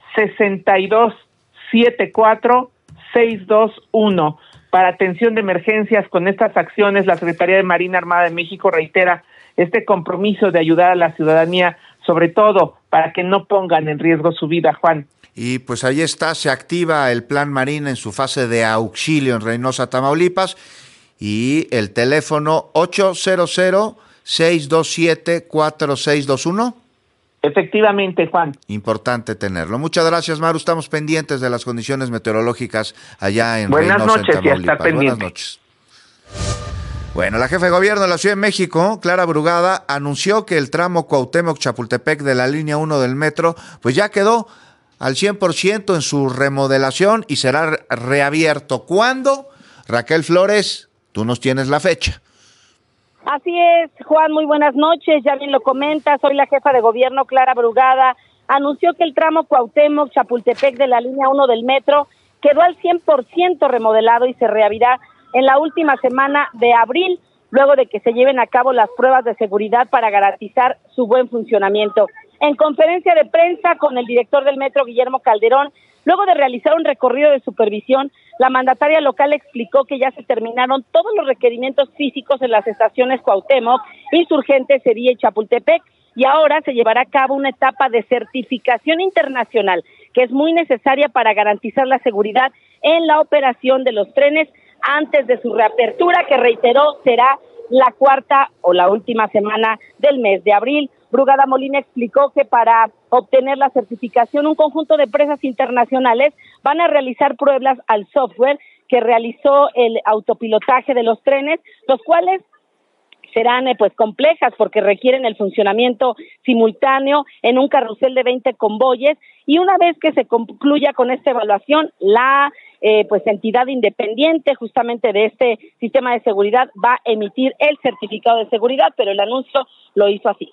6274-621. Para atención de emergencias. Con estas acciones, la Secretaría de Marina Armada de México reitera este compromiso de ayudar a la ciudadanía, sobre todo para que no pongan en riesgo su vida, Juan. Y pues ahí está, se activa el Plan Marina en su fase de auxilio en Reynosa, Tamaulipas, y el teléfono 800-627-4621. Efectivamente, Juan. Importante tenerlo. Muchas gracias, Maru. Estamos pendientes de las condiciones meteorológicas allá en Buenas Reynosa, noches, en Tamaulipas. Ya está pendiente. Buenas noches. Bueno, la jefa de gobierno de la Ciudad de México, Clara Brugada, anunció que el tramo Cuauhtémoc-Chapultepec de la línea 1 del metro, pues ya quedó al 100% en su remodelación y será reabierto. ¿Cuándo? Raquel Flores, tú nos tienes la fecha. Así es, Juan, muy buenas noches, ya bien lo comentas, hoy la jefa de gobierno, Clara Brugada, anunció que el tramo Cuauhtémoc-Chapultepec de la línea 1 del metro quedó al 100% remodelado y se reabrirá en la última semana de abril, luego de que se lleven a cabo las pruebas de seguridad para garantizar su buen funcionamiento. En conferencia de prensa con el director del metro, Guillermo Calderón, luego de realizar un recorrido de supervisión, la mandataria local explicó que ya se terminaron todos los requerimientos físicos en las estaciones Cuauhtémoc, Insurgentes, Sevilla y Chapultepec, y ahora se llevará a cabo una etapa de certificación internacional que es muy necesaria para garantizar la seguridad en la operación de los trenes antes de su reapertura, que reiteró será la cuarta o la última semana del mes de abril. Brugada Molina explicó que para obtener la certificación, un conjunto de empresas internacionales van a realizar pruebas al software que realizó el autopilotaje de los trenes, los cuales serán pues complejas porque requieren el funcionamiento simultáneo en un carrusel de 20 convoyes, y una vez que se concluya con esta evaluación, la pues entidad independiente justamente de este sistema de seguridad va a emitir el certificado de seguridad, pero el anuncio lo hizo así.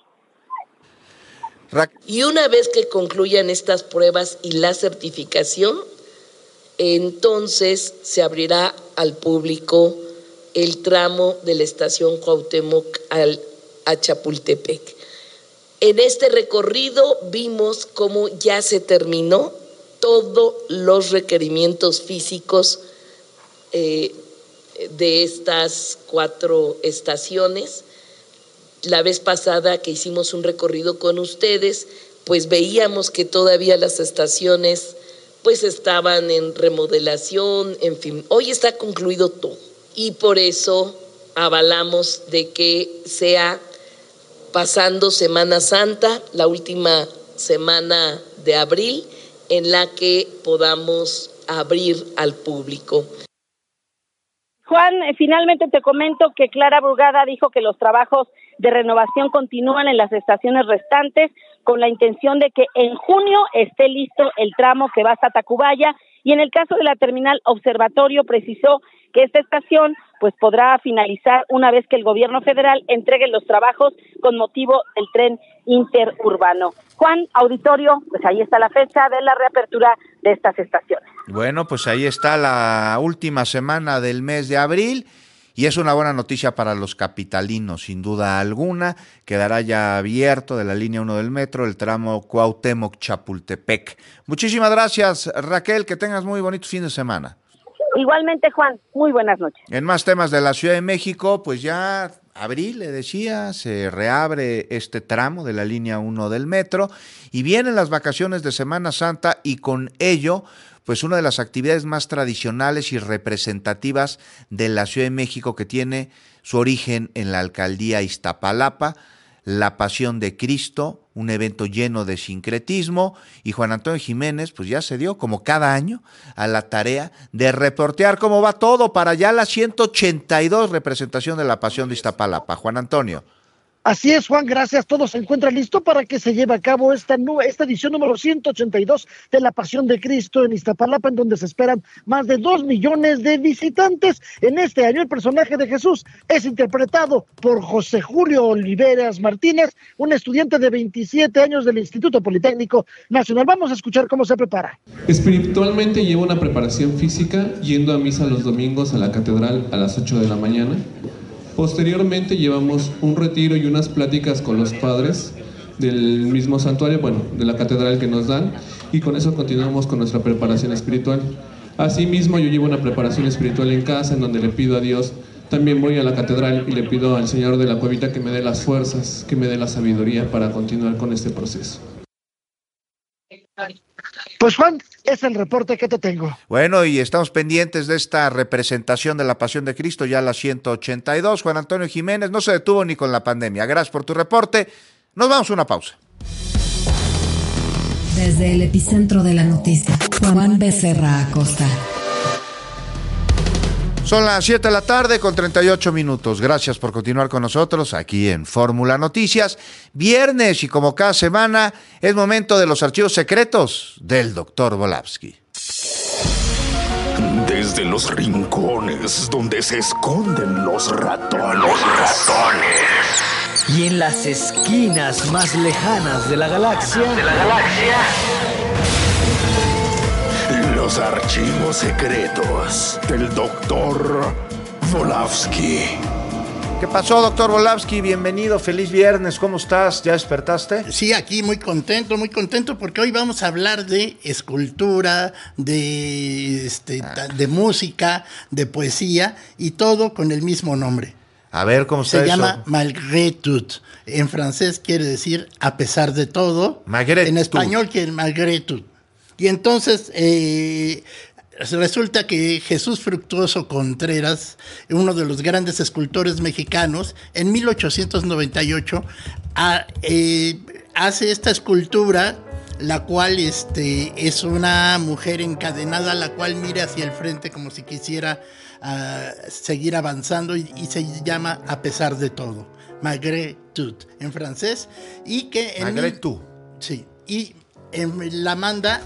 Y una vez que concluyan estas pruebas y la certificación, entonces se abrirá al público el tramo de la estación Cuauhtémoc a Chapultepec. En este recorrido vimos cómo ya se terminó todos los requerimientos físicos de estas 4 estaciones. La vez pasada que hicimos un recorrido con ustedes, pues veíamos que todavía las estaciones pues estaban en remodelación, en fin. Hoy está concluido todo y por eso avalamos de que sea pasando Semana Santa, la última semana de abril, en la que podamos abrir al público. Juan, finalmente te comento que Clara Brugada dijo que los trabajos de renovación continúan en las estaciones restantes con la intención de que en junio esté listo el tramo que va hasta Tacubaya, y en el caso de la terminal Observatorio precisó que esta estación pues podrá finalizar una vez que el gobierno federal entregue los trabajos con motivo del tren interurbano. Juan, auditorio, pues ahí está la fecha de la reapertura de estas estaciones. Bueno, pues ahí está la última semana del mes de abril y es una buena noticia para los capitalinos, sin duda alguna. Quedará ya abierto de la línea 1 del metro el tramo Cuauhtémoc-Chapultepec. Muchísimas gracias, Raquel, que tengas muy bonito fin de semana. Igualmente, Juan, muy buenas noches. En más temas de la Ciudad de México, pues ya abril, le decía, se reabre este tramo de la línea 1 del metro y vienen las vacaciones de Semana Santa y con ello, pues una de las actividades más tradicionales y representativas de la Ciudad de México, que tiene su origen en la alcaldía Iztapalapa, la Pasión de Cristo, un evento lleno de sincretismo, y Juan Antonio Jiménez pues ya se dio, como cada año, a la tarea de reportear cómo va todo para ya la 182 representación de la Pasión de Iztapalapa. Juan Antonio. Así es, Juan, gracias. Todo se encuentra listo para que se lleve a cabo esta edición número 182 de la Pasión de Cristo en Iztapalapa, en donde se esperan más de 2 millones de visitantes. En este año el personaje de Jesús es interpretado por José Julio Oliveras Martínez, un estudiante de 27 años del Instituto Politécnico Nacional. Vamos a escuchar cómo se prepara. Espiritualmente llevo una preparación física, yendo a misa los domingos a la catedral a las 8 de la mañana. Posteriormente llevamos un retiro y unas pláticas con los padres del mismo santuario, de la catedral que nos dan, y con eso continuamos con nuestra preparación espiritual. Asimismo, yo llevo una preparación espiritual en casa, en donde le pido a Dios, también voy a la catedral y le pido al Señor de la Cuevita que me dé las fuerzas, que me dé la sabiduría para continuar con este proceso. Pues Juan, es el reporte que te tengo. Bueno, y estamos pendientes de esta representación de la Pasión de Cristo, ya la 182. Juan Antonio Jiménez no se detuvo ni con la pandemia. Gracias por tu reporte. Nos vamos a una pausa. Desde el epicentro de la noticia, Juan Becerra Acosta. Son las 7 de la tarde con 38 minutos. Gracias por continuar con nosotros aquí en Fórmula Noticias. Viernes y como cada semana es momento de los archivos secretos del Dr. Volavsky. Desde los rincones donde se esconden los ratones. Y en las esquinas más lejanas de la galaxia. Los archivos secretos del Dr. Volavsky. ¿Qué pasó, Dr. Volavsky? Bienvenido, feliz viernes, ¿cómo estás? ¿Ya despertaste? Sí, aquí muy contento porque hoy vamos a hablar de escultura, de música, de poesía y todo con el mismo nombre. A ver, ¿cómo está eso? Se llama Malgré tout. En francés quiere decir a pesar de todo. Malgré en tout. español quiere Malgré tout. Y entonces resulta que Jesús Fructuoso Contreras, uno de los grandes escultores mexicanos, en 1898 hace esta escultura, la cual es una mujer encadenada, la cual mira hacia el frente como si quisiera seguir avanzando, y se llama A pesar de todo, Malgré tout, en francés, y que Malgré tout. Sí, y la manda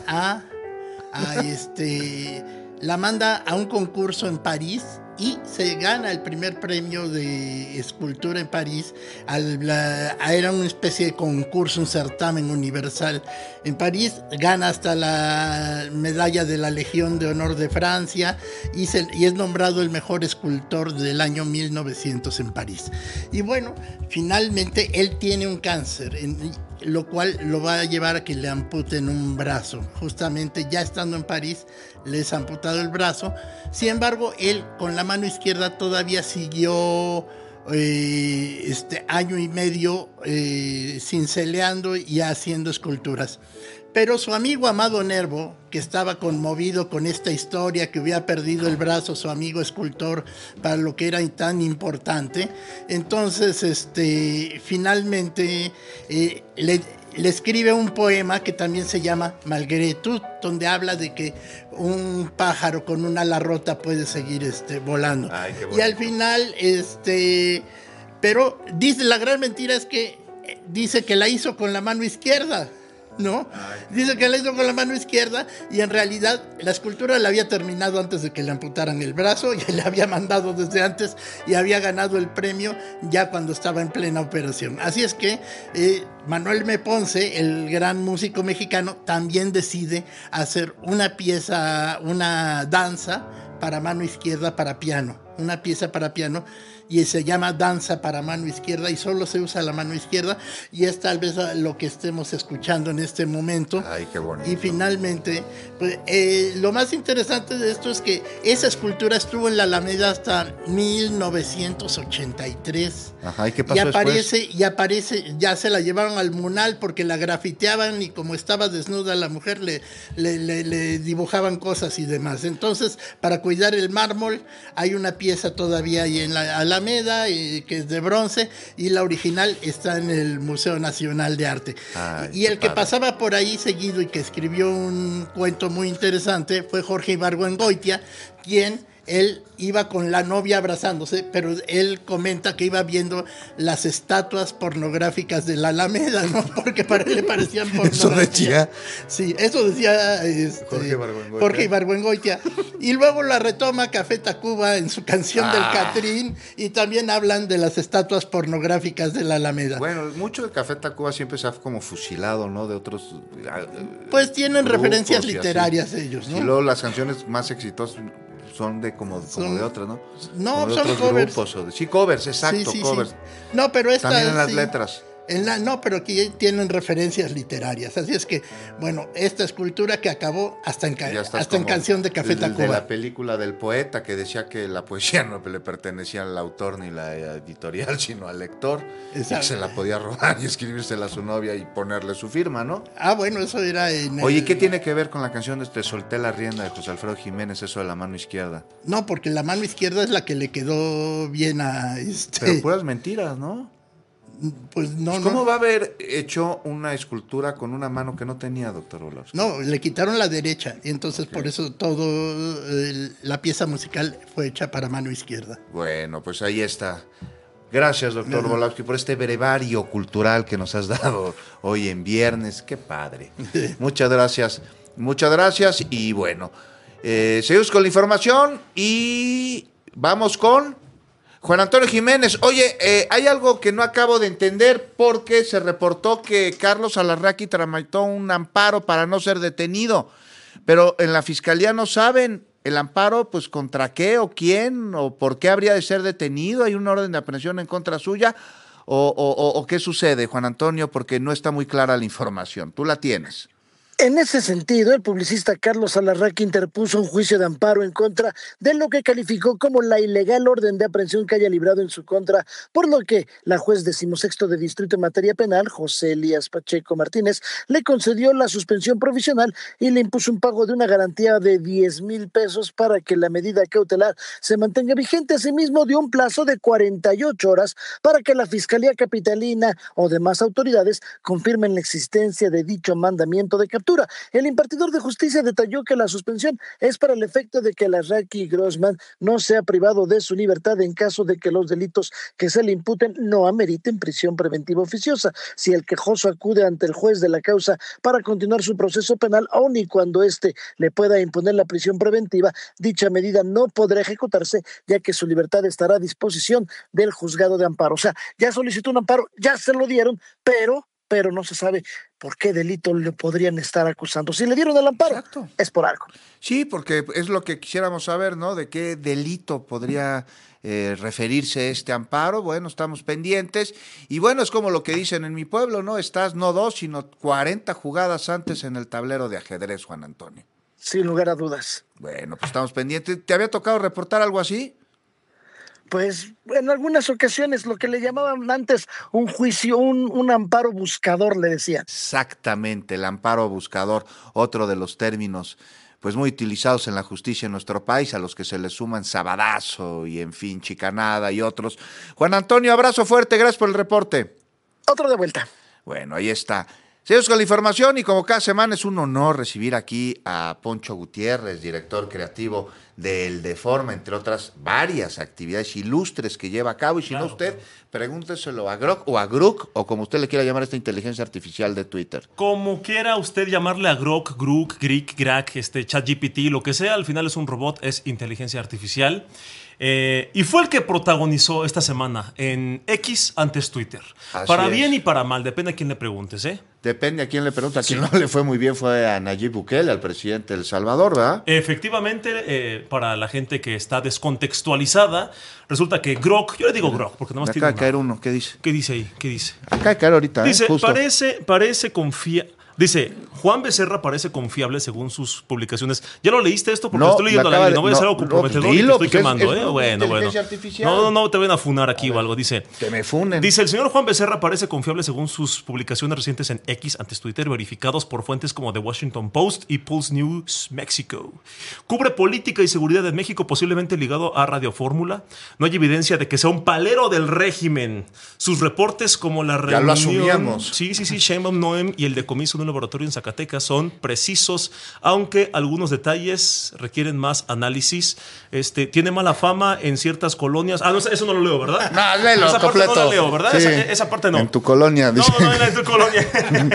a un concurso en París y se gana el primer premio de escultura en París. Era una especie de concurso, un certamen universal en París. Gana hasta la medalla de la Legión de Honor de Francia y es nombrado el mejor escultor del año 1900 en París. Y bueno, finalmente él tiene un cáncer, lo cual lo va a llevar a que le amputen un brazo. Justamente ya estando en París, les ha amputado el brazo. Sin embargo, él con la mano izquierda todavía siguió año y medio cinceleando y haciendo esculturas. Pero su amigo Amado Nervo, que estaba conmovido con esta historia, que había perdido el brazo su amigo escultor para lo que era tan importante, entonces finalmente le escribe un poema que también se llama Malgré tout, donde habla de que un pájaro con una ala rota puede seguir volando. Ay, qué y al final, pero dice, la gran mentira es que dice que la hizo con la mano izquierda, ¿no? Dice que la hizo con la mano izquierda y en realidad la escultura la había terminado antes de que le amputaran el brazo y le había mandado desde antes y había ganado el premio ya cuando estaba en plena operación. Así es que Manuel M. Ponce, el gran músico mexicano, también decide hacer una pieza, una danza para mano izquierda para piano, una pieza para piano, y se llama Danza para mano izquierda y solo se usa la mano izquierda y es tal vez lo que estemos escuchando en este momento. Ay, qué bonito. Y finalmente, pues, lo más interesante de esto es que esa escultura estuvo en la Alameda hasta 1983. Ajá, ¿y qué pasó después? Y aparece, ya se la llevaron al Munal porque la grafiteaban y como estaba desnuda la mujer le dibujaban cosas y demás. Entonces, para cuidar el mármol, hay una pieza todavía ahí en la Alameda, que es de bronce, y la original está en el Museo Nacional de Arte. Ay, y el que pasaba por ahí seguido y que escribió un cuento muy interesante fue Jorge Ibargüengoitia, quien él iba con la novia abrazándose, pero él comenta que iba viendo las estatuas pornográficas de la Alameda, ¿no? Porque para él le parecían pornográficas. ¿Eso decía? Sí, eso decía Jorge Ibargüengoitia. Y luego la retoma Café Tacuba en su canción del Catrín, y también hablan de las estatuas pornográficas de la Alameda. Bueno, mucho de Café Tacuba siempre se ha como fusilado, ¿no? De otros... Pues tienen referencias literarias ellos, ¿no? Y luego las canciones más exitosas son de como de otras, ¿no? No, como de son otros covers. Grupos, sí, covers, exacto, sí, covers. Sí. No, pero esta también en las letras. No, pero aquí tienen referencias literarias. Así es que, bueno, esta escultura que acabó hasta en canción de Café Tacuba. De la película del poeta que decía que la poesía no le pertenecía al autor ni la editorial, sino al lector. Exacto. Y que se la podía robar y escribírsela a su novia y ponerle su firma, ¿no? Bueno, eso era en... Oye, ¿qué tiene que ver con la canción de Te solté la rienda de José Alfredo Jiménez, eso de la mano izquierda? No, porque la mano izquierda es la que le quedó bien a... Pero puras mentiras, ¿no? Pues no, ¿Cómo va a haber hecho una escultura con una mano que no tenía, doctor Volowski? No, le quitaron la derecha y entonces por eso la pieza musical fue hecha para mano izquierda. Bueno, pues ahí está. Gracias, doctor Volowski, por este brevario cultural que nos has dado hoy en viernes. Qué padre. Muchas gracias. Muchas gracias y bueno, seguimos con la información y vamos con Juan Antonio Jiménez. Oye, hay algo que no acabo de entender porque se reportó que Carlos Alarraqui tramitó un amparo para no ser detenido, pero en la fiscalía no saben el amparo, pues contra qué o quién o por qué habría de ser detenido. ¿Hay una orden de aprehensión en contra suya o qué sucede, Juan Antonio? Porque no está muy clara la información. ¿Tú la tienes? En ese sentido, el publicista Carlos Alarraqui interpuso un juicio de amparo en contra de lo que calificó como la ilegal orden de aprehensión que haya librado en su contra, por lo que la juez 16º de Distrito en materia penal, José Elías Pacheco Martínez, le concedió la suspensión provisional y le impuso un pago de una garantía de 10,000 pesos para que la medida cautelar se mantenga vigente. Asimismo, dio un plazo de 48 horas para que la Fiscalía Capitalina o demás autoridades confirmen la existencia de dicho mandamiento de captura. El impartidor de justicia detalló que la suspensión es para el efecto de que Alarraqui y Grossman no sea privado de su libertad en caso de que los delitos que se le imputen no ameriten prisión preventiva oficiosa. Si el quejoso acude ante el juez de la causa para continuar su proceso penal, aun y cuando éste le pueda imponer la prisión preventiva, dicha medida no podrá ejecutarse, ya que su libertad estará a disposición del juzgado de amparo. O sea, ya solicitó un amparo, ya se lo dieron, pero no se sabe por qué delito le podrían estar acusando. Si le dieron el amparo, exacto, es por algo. Sí, porque es lo que quisiéramos saber, ¿no? De qué delito podría referirse este amparo. Bueno, estamos pendientes. Y bueno, es como lo que dicen en mi pueblo, ¿no? Estás no 2, sino 40 jugadas antes en el tablero de ajedrez, Juan Antonio. Sin lugar a dudas. Bueno, pues estamos pendientes. ¿Te había tocado reportar algo así? pues en algunas ocasiones lo que le llamaban antes un juicio, un amparo buscador, le decían. Exactamente, el amparo buscador, otro de los términos pues muy utilizados en la justicia en nuestro país, a los que se les suman sabadazo y en fin, chicanada y otros. Juan Antonio, abrazo fuerte, gracias por el reporte. Otro de vuelta. Bueno, ahí está. Seguimos con la información y como cada semana es un honor recibir aquí a Poncho Gutiérrez, director creativo del Deforma, entre otras varias actividades ilustres que lleva a cabo. Y si no usted, pregúnteselo a Grok o a Grok, o como usted le quiera llamar a esta inteligencia artificial de Twitter. Como quiera usted llamarle a Grok, Grook, Greek, Grak, ChatGPT, lo que sea, al final es un robot, es inteligencia artificial. Y fue el que protagonizó esta semana en X antes Twitter. Así para es. bien y para mal, depende a quién le preguntes, ¿eh? Depende a quién le pregunta. A quien Sí. no le fue muy bien fue a Nayib Bukele, al presidente de El Salvador, ¿verdad? Efectivamente, para la gente que está descontextualizada, resulta que Grok, yo le digo Grok porque nomás Acaba tiene de caer uno, ¿qué dice? ¿Qué dice ahí? ¿Qué dice? Acaba de caer ahorita, Dice, justo. parece Dice, Juan Becerra parece confiable según sus publicaciones. ¿Ya lo leíste esto? Porque No, estoy leyendo me al acaba aire. No voy a hacer de- algo no, comprometedor y te dilo, estoy pues quemando, es ¿eh? una Bueno. inteligencia artificial. No, te van a funar aquí o algo. Dice, Que me funen. dice, el señor Juan Becerra parece confiable según sus publicaciones recientes en X antes Twitter, verificados por fuentes como The Washington Post y Pulse News México. Cubre política y seguridad en México, posiblemente ligado a Radio Fórmula. No hay evidencia de que sea un palero del régimen. Sus reportes como la Ya reunión... lo asumíamos. Sí, Sheinbaum, Noem y el decomiso de un laboratorio en Zacatecas son precisos, aunque algunos detalles requieren más análisis. Tiene mala fama en ciertas colonias. No, eso no lo leo, ¿verdad? No, léelo Esa parte completo. no la leo, ¿verdad? Sí. Esa parte no. En tu colonia, dice. No, en tu colonia.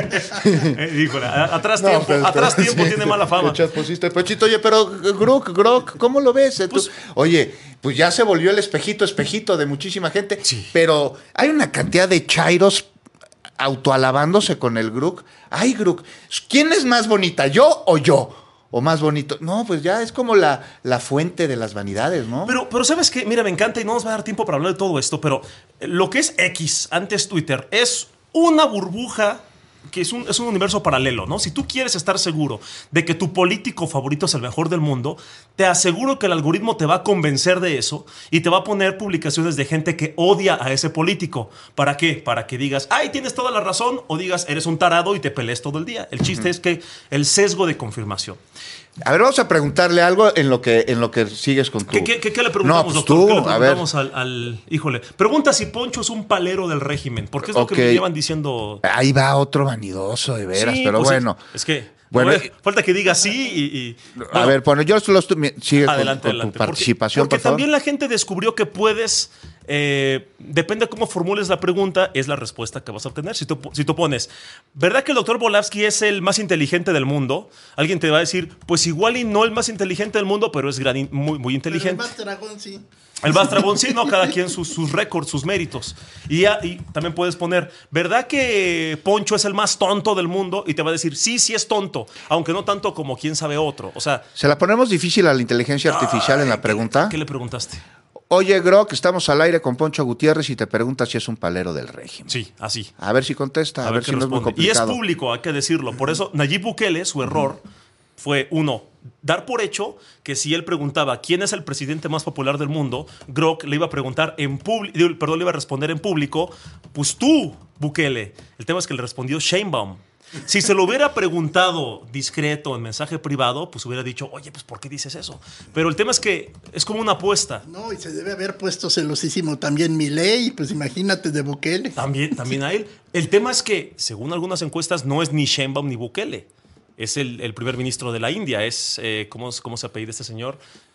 Híjole, atrás tiempo tiene mala fama. Pusiste Pechito, oye, pero Grok, ¿cómo lo ves? Oye, pues ya se volvió el espejito de muchísima gente, pero hay una cantidad de chairos autoalabándose con el Grok. Ay, Grok, ¿quién es más bonita, yo o yo? ¿O más bonito? No, pues ya es como la fuente de las vanidades, ¿no? Pero ¿sabes qué? Mira, me encanta y no nos va a dar tiempo para hablar de todo esto, pero lo que es X, antes Twitter, es una burbuja que es un universo paralelo, ¿no? Si tú quieres estar seguro de que tu político favorito es el mejor del mundo, te aseguro que el algoritmo te va a convencer de eso y te va a poner publicaciones de gente que odia a ese político. ¿Para qué? Para que digas, ay, tienes toda la razón, o digas, eres un tarado y te pelees todo el día. El chiste es que el sesgo de confirmación. A ver, vamos a preguntarle algo en lo que sigues con tu... ¿Qué le preguntamos, pues doctor? tú, ¿Qué le a ver. preguntamos al... Híjole, pregunta si Poncho es un palero del régimen, porque es lo que Ok. me llevan diciendo... Ahí va otro vanidoso, de veras, Sí, pero pues bueno. Es que... Bueno, falta que diga sí y a ver, bueno, yo solo estoy... Sigue adelante. con tu participación, porque por favor. también la gente descubrió que puedes... depende de cómo formules la pregunta, es la respuesta que vas a obtener. Si tú pones, ¿verdad que el doctor Volavsky es el más inteligente del mundo? Alguien te va a decir, pues igual y no el más inteligente del mundo, pero es muy inteligente. Pero el más dragón sí. El más dragón, sí, ¿no? Cada quien sus récords, sus méritos. Y también puedes poner, ¿verdad que Poncho es el más tonto del mundo? Y te va a decir, sí es tonto, aunque no tanto como quién sabe otro. O sea... ¿Se la ponemos difícil a la inteligencia artificial en la pregunta? ¿Qué le preguntaste? Oye, Grok, estamos al aire con Poncho Gutiérrez y te pregunta si es un palero del régimen. Sí, así. A ver si contesta, a ver si no es muy responde. Y es complicado. público, hay que decirlo. Por eso, Nayib Bukele, su error fue, uno, dar por hecho que si él preguntaba quién es el presidente más popular del mundo, Grok le iba a preguntar le iba a responder en público, pues tú, Bukele. El tema es que le respondió Sheinbaum. Si se lo hubiera preguntado discreto en mensaje privado, pues hubiera dicho, oye, pues ¿por qué dices eso? Pero el tema es que es como una apuesta. No, y se debe haber puesto celosísimo también Milei, pues imagínate de Bukele. También a él. El tema es que, según algunas encuestas, no es ni Sheinbaum ni Bukele. Es el primer ministro de la India. Es, ¿cómo se apellida este señor?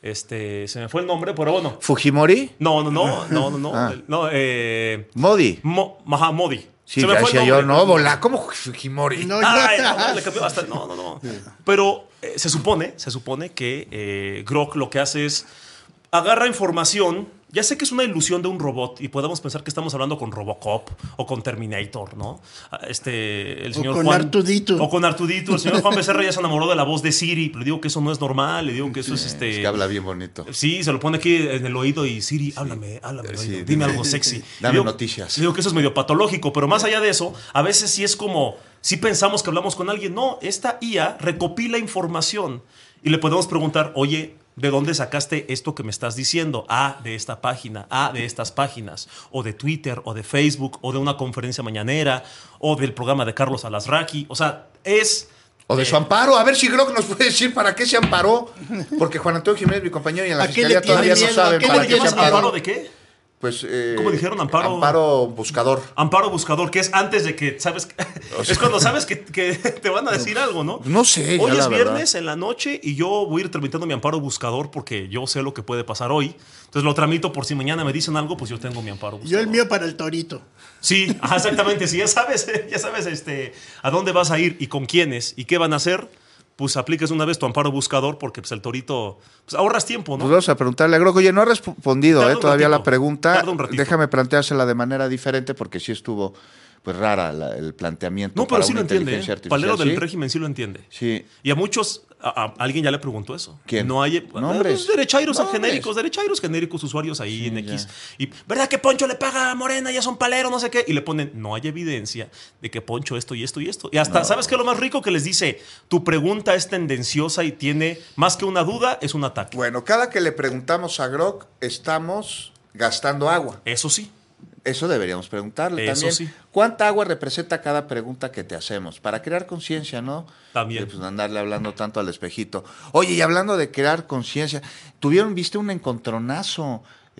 Se me fue el nombre, pero bueno. ¿Fujimori? No. Ah. Modi. Modi. Modi. Sí, se me ya fue el decía nombre. yo, no, volá, ¿cómo Fujimori? No, le cambió hasta. No. Pero se supone que Grok lo que hace es agarra información. Ya sé que es una ilusión de un robot y podemos pensar que estamos hablando con Robocop o con Terminator, ¿no? El señor o con Juan, Artudito. O con Artudito. El señor Juan Becerra ya se enamoró de la voz de Siri. Le digo que eso no es normal. Le digo que eso es Es que habla bien bonito. Sí, se lo pone aquí en el oído y Siri, háblame, Sí, dime algo sexy. Dame noticias. Le digo que eso es medio patológico, pero más allá de eso, a veces sí es como, sí pensamos que hablamos con alguien. No, esta IA recopila información y le podemos preguntar, oye, ¿De dónde sacaste esto que me estás diciendo? De esta página, de estas páginas, o de Twitter, o de Facebook, o de una conferencia mañanera, o del programa de Carlos Alasraqui. O sea, o de su amparo. A ver si Grock nos puede decir para qué se amparó. Porque Juan Antonio Jiménez, mi compañero, y en la fiscalía todavía no saben para qué se amparó. ¿Amparo de qué? Pues, ¿cómo dijeron? Amparo buscador. Amparo buscador, que es antes de que, ¿sabes? Es cuando sabes que te van a decir algo, ¿no? No sé. Hoy es viernes en la noche y yo voy a ir tramitando mi amparo buscador porque yo sé lo que puede pasar hoy. Entonces lo tramito por si mañana me dicen algo, pues yo tengo mi amparo buscador. Yo el mío para el torito. Sí, exactamente. Si ya sabes a dónde vas a ir y con quiénes y qué van a hacer, pues apliques una vez tu amparo buscador porque pues el torito, pues ahorras tiempo, ¿no? Pues vamos a preguntarle a Grock. Oye, no ha respondido todavía la pregunta. Un Déjame planteársela de manera diferente porque sí estuvo pues rara el planteamiento. No, pero sí lo entiende. Palero del ¿sí? régimen sí lo entiende. Sí. Y a muchos, alguien ya le preguntó eso. ¿Quién? No hay nombres. Derechairos genéricos usuarios ahí sí, en X. Y ¿verdad que Poncho le paga a Morena? Ya son palero, no sé qué. Y le ponen, no hay evidencia de que Poncho esto y esto y esto. Y hasta, ¿sabes qué es lo más rico? Que les dice, tu pregunta es tendenciosa y tiene más que una duda, es un ataque. Bueno, cada que le preguntamos a Grock, estamos gastando agua. Eso sí. Eso deberíamos preguntarle Eso también. Sí. ¿Cuánta agua representa cada pregunta que te hacemos? Para crear conciencia, ¿no? También. Pues andarle hablando tanto al espejito. Oye, y hablando de crear conciencia, viste un encontronazo,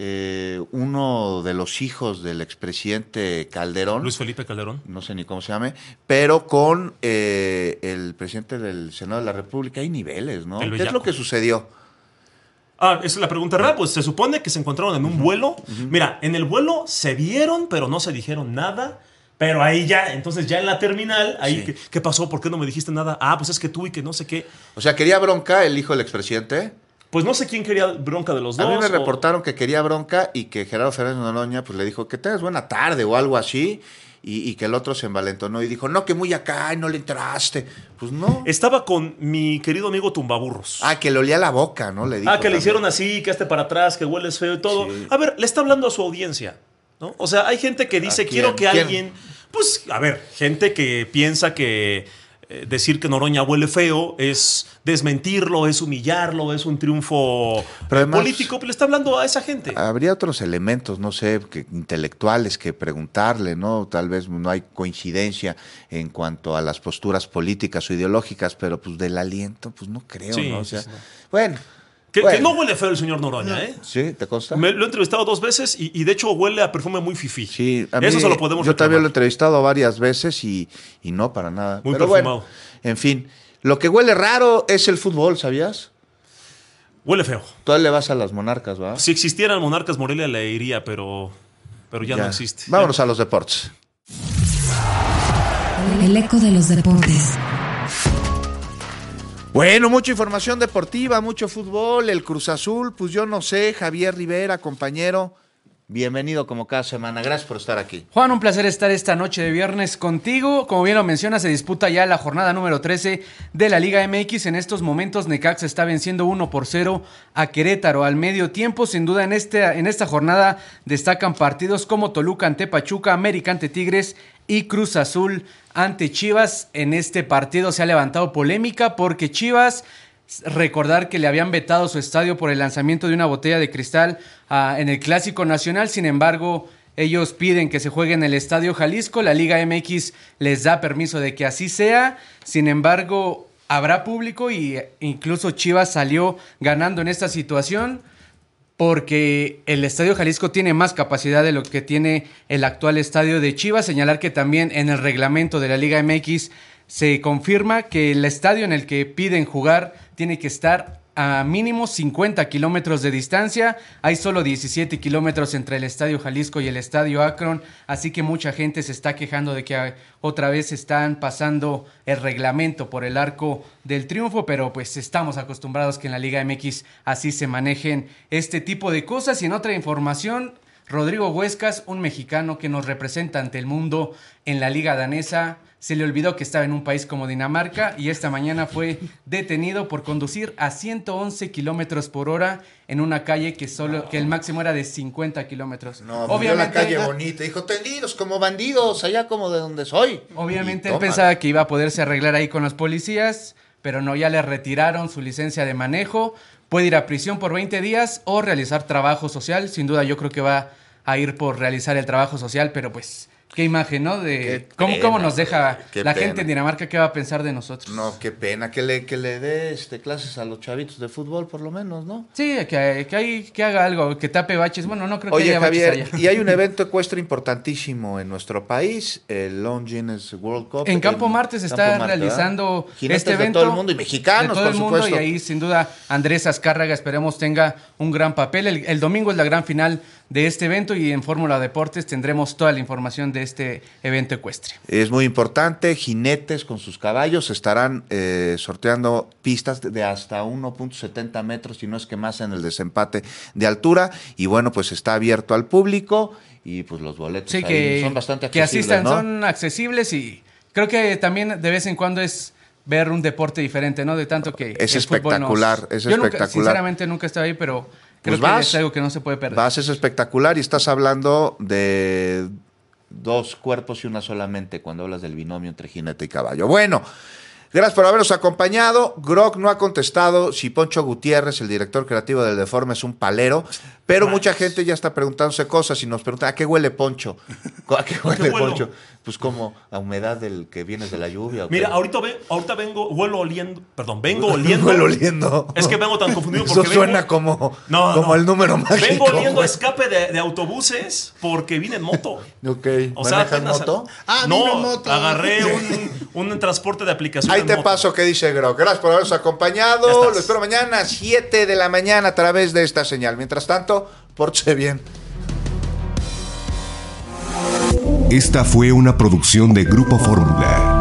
uno de los hijos del expresidente Calderón. Luis Felipe Calderón. No sé ni cómo se llame, pero con el presidente del Senado de la República. Hay niveles, ¿no? ¿Qué es lo que sucedió? Esa es la pregunta, ¿verdad? Pues se supone que se encontraron en un vuelo. Mira, en el vuelo se vieron, pero no se dijeron nada. Pero ahí ya, entonces ya en la terminal, ahí, sí. ¿Qué pasó? ¿Por qué no me dijiste nada? Pues es que tú y que no sé qué. O sea, ¿quería bronca el hijo del expresidente? Pues no sé quién quería bronca de los dos. A mí me reportaron que quería bronca y que Gerardo Fernández Noroña pues le dijo que tengas buena tarde o algo así. Y que el otro se envalentonó y dijo, no, que muy acá y no le entraste. Pues no. Estaba con mi querido amigo Tumbaburros. Que le olía la boca, ¿no? Le dijo que le hicieron así, que para atrás, que hueles feo y todo. Sí. A ver, le está hablando a su audiencia, ¿no? O sea, hay gente que dice, quiero que alguien... Pues, a ver, gente que piensa que decir que Noroña huele feo es desmentirlo, es humillarlo, es un triunfo político, pero le está hablando a esa gente. Habría otros elementos, no sé, intelectuales que preguntarle, ¿no? Tal vez no hay coincidencia en cuanto a las posturas políticas o ideológicas, pero pues del aliento, pues no creo, sí, ¿no? O sea, sí. Bueno. Que no huele feo el señor Noroña, ¿eh? Sí, ¿te consta? Lo he entrevistado 2 veces y de hecho huele a perfume muy fifí. Sí, a mí, eso se lo podemos yo reclamar. también lo he entrevistado varias veces y no para nada. Muy pero perfumado. Bueno, en fin, lo que huele raro es el fútbol, ¿sabías? Huele feo. Tú le vas a las Monarcas, ¿va? Si existieran Monarcas, Morelia le iría, pero ya no existe. Vámonos a los deportes. El eco de los deportes. Bueno, mucha información deportiva, mucho fútbol, el Cruz Azul, pues yo no sé, Javier Rivera, compañero, bienvenido como cada semana, gracias por estar aquí. Juan, un placer estar esta noche de viernes contigo, como bien lo mencionas, se disputa ya la jornada número 13 de la Liga MX, en estos momentos Necaxa está venciendo 1-0 a Querétaro al medio tiempo, sin duda en esta jornada destacan partidos como Toluca ante Pachuca, América ante Tigres y Cruz Azul ante Chivas. En este partido se ha levantado polémica porque Chivas, recordar que le habían vetado su estadio por el lanzamiento de una botella de cristal en el Clásico Nacional, sin embargo ellos piden que se juegue en el Estadio Jalisco, la Liga MX les da permiso de que así sea, sin embargo habrá público y incluso Chivas salió ganando en esta situación porque el Estadio Jalisco tiene más capacidad de lo que tiene el actual estadio de Chivas. Señalar que también en el reglamento de la Liga MX se confirma que el estadio en el que piden jugar tiene que estar a mínimo 50 kilómetros de distancia. Hay solo 17 kilómetros entre el Estadio Jalisco y el Estadio Akron, así que mucha gente se está quejando de que otra vez están pasando el reglamento por el Arco del Triunfo, pero pues estamos acostumbrados que en la Liga MX así se manejen este tipo de cosas. Y en otra información, Rodrigo Huescas, un mexicano que nos representa ante el mundo en la Liga Danesa, se le olvidó que estaba en un país como Dinamarca y esta mañana fue detenido por conducir a 111 kilómetros por hora en una calle que el máximo era de 50 kilómetros. No, obviamente la calle bonita, dijo, tendidos como bandidos, allá como de donde soy. Obviamente él pensaba que iba a poderse arreglar ahí con los policías, pero no, ya le retiraron su licencia de manejo puede ir a prisión por 20 días o realizar trabajo social. Sin duda yo creo que va a ir por realizar el trabajo social, pero pues qué imagen, ¿no? De cómo nos deja la gente en Dinamarca, qué va a pensar de nosotros. No, qué pena, que le dé clases a los chavitos de fútbol, por lo menos, ¿no? Sí, que haga algo, que tape baches. Bueno, no creo que haya Javier, baches allá. Y hay un evento ecuestre importantísimo en nuestro país, el Longines World Cup. En Campo Marte se está realizando este evento. De todo el mundo y mexicanos, de todo el mundo, supuesto. Y ahí sin duda Andrés Azcárraga esperemos tenga un gran papel. El domingo es la gran final de este evento y en Fórmula Deportes tendremos toda la información de este evento ecuestre. Es muy importante, jinetes con sus caballos estarán sorteando pistas de hasta 1.70 metros, si no es que más en el desempate de altura, y bueno, pues está abierto al público y pues los boletos son bastante accesibles, que asistan, ¿no? Son accesibles y creo que también de vez en cuando es ver un deporte diferente, ¿no? De tanto que es el espectacular, es Yo espectacular. Sinceramente nunca he estado ahí, pero creo que es algo que no se puede perder. Es espectacular y estás hablando de dos cuerpos y una solamente cuando hablas del binomio entre jinete y caballo. Bueno, gracias por habernos acompañado. Grog no ha contestado si Poncho Gutiérrez, el director creativo del Deforme, es un palero, pero mucha gente ya está preguntándose cosas y nos pregunta, ¿a qué huele Poncho? ¿A qué huele Poncho? Pues como a humedad del que vienes de la lluvia. Mira, ahorita vengo oliendo. Huelo oliendo. Es que vengo tan confundido porque eso suena como el número mágico. Vengo oliendo escape de autobuses porque vine en moto. Ok. O sea, moto? No, moto. Agarré un transporte de aplicación. Ahí te paso qué dice Grog. Gracias por habernos acompañado. Lo espero mañana a 7 de la mañana a través de esta señal. Mientras tanto, pórtese bien. Esta fue una producción de Grupo Fórmula.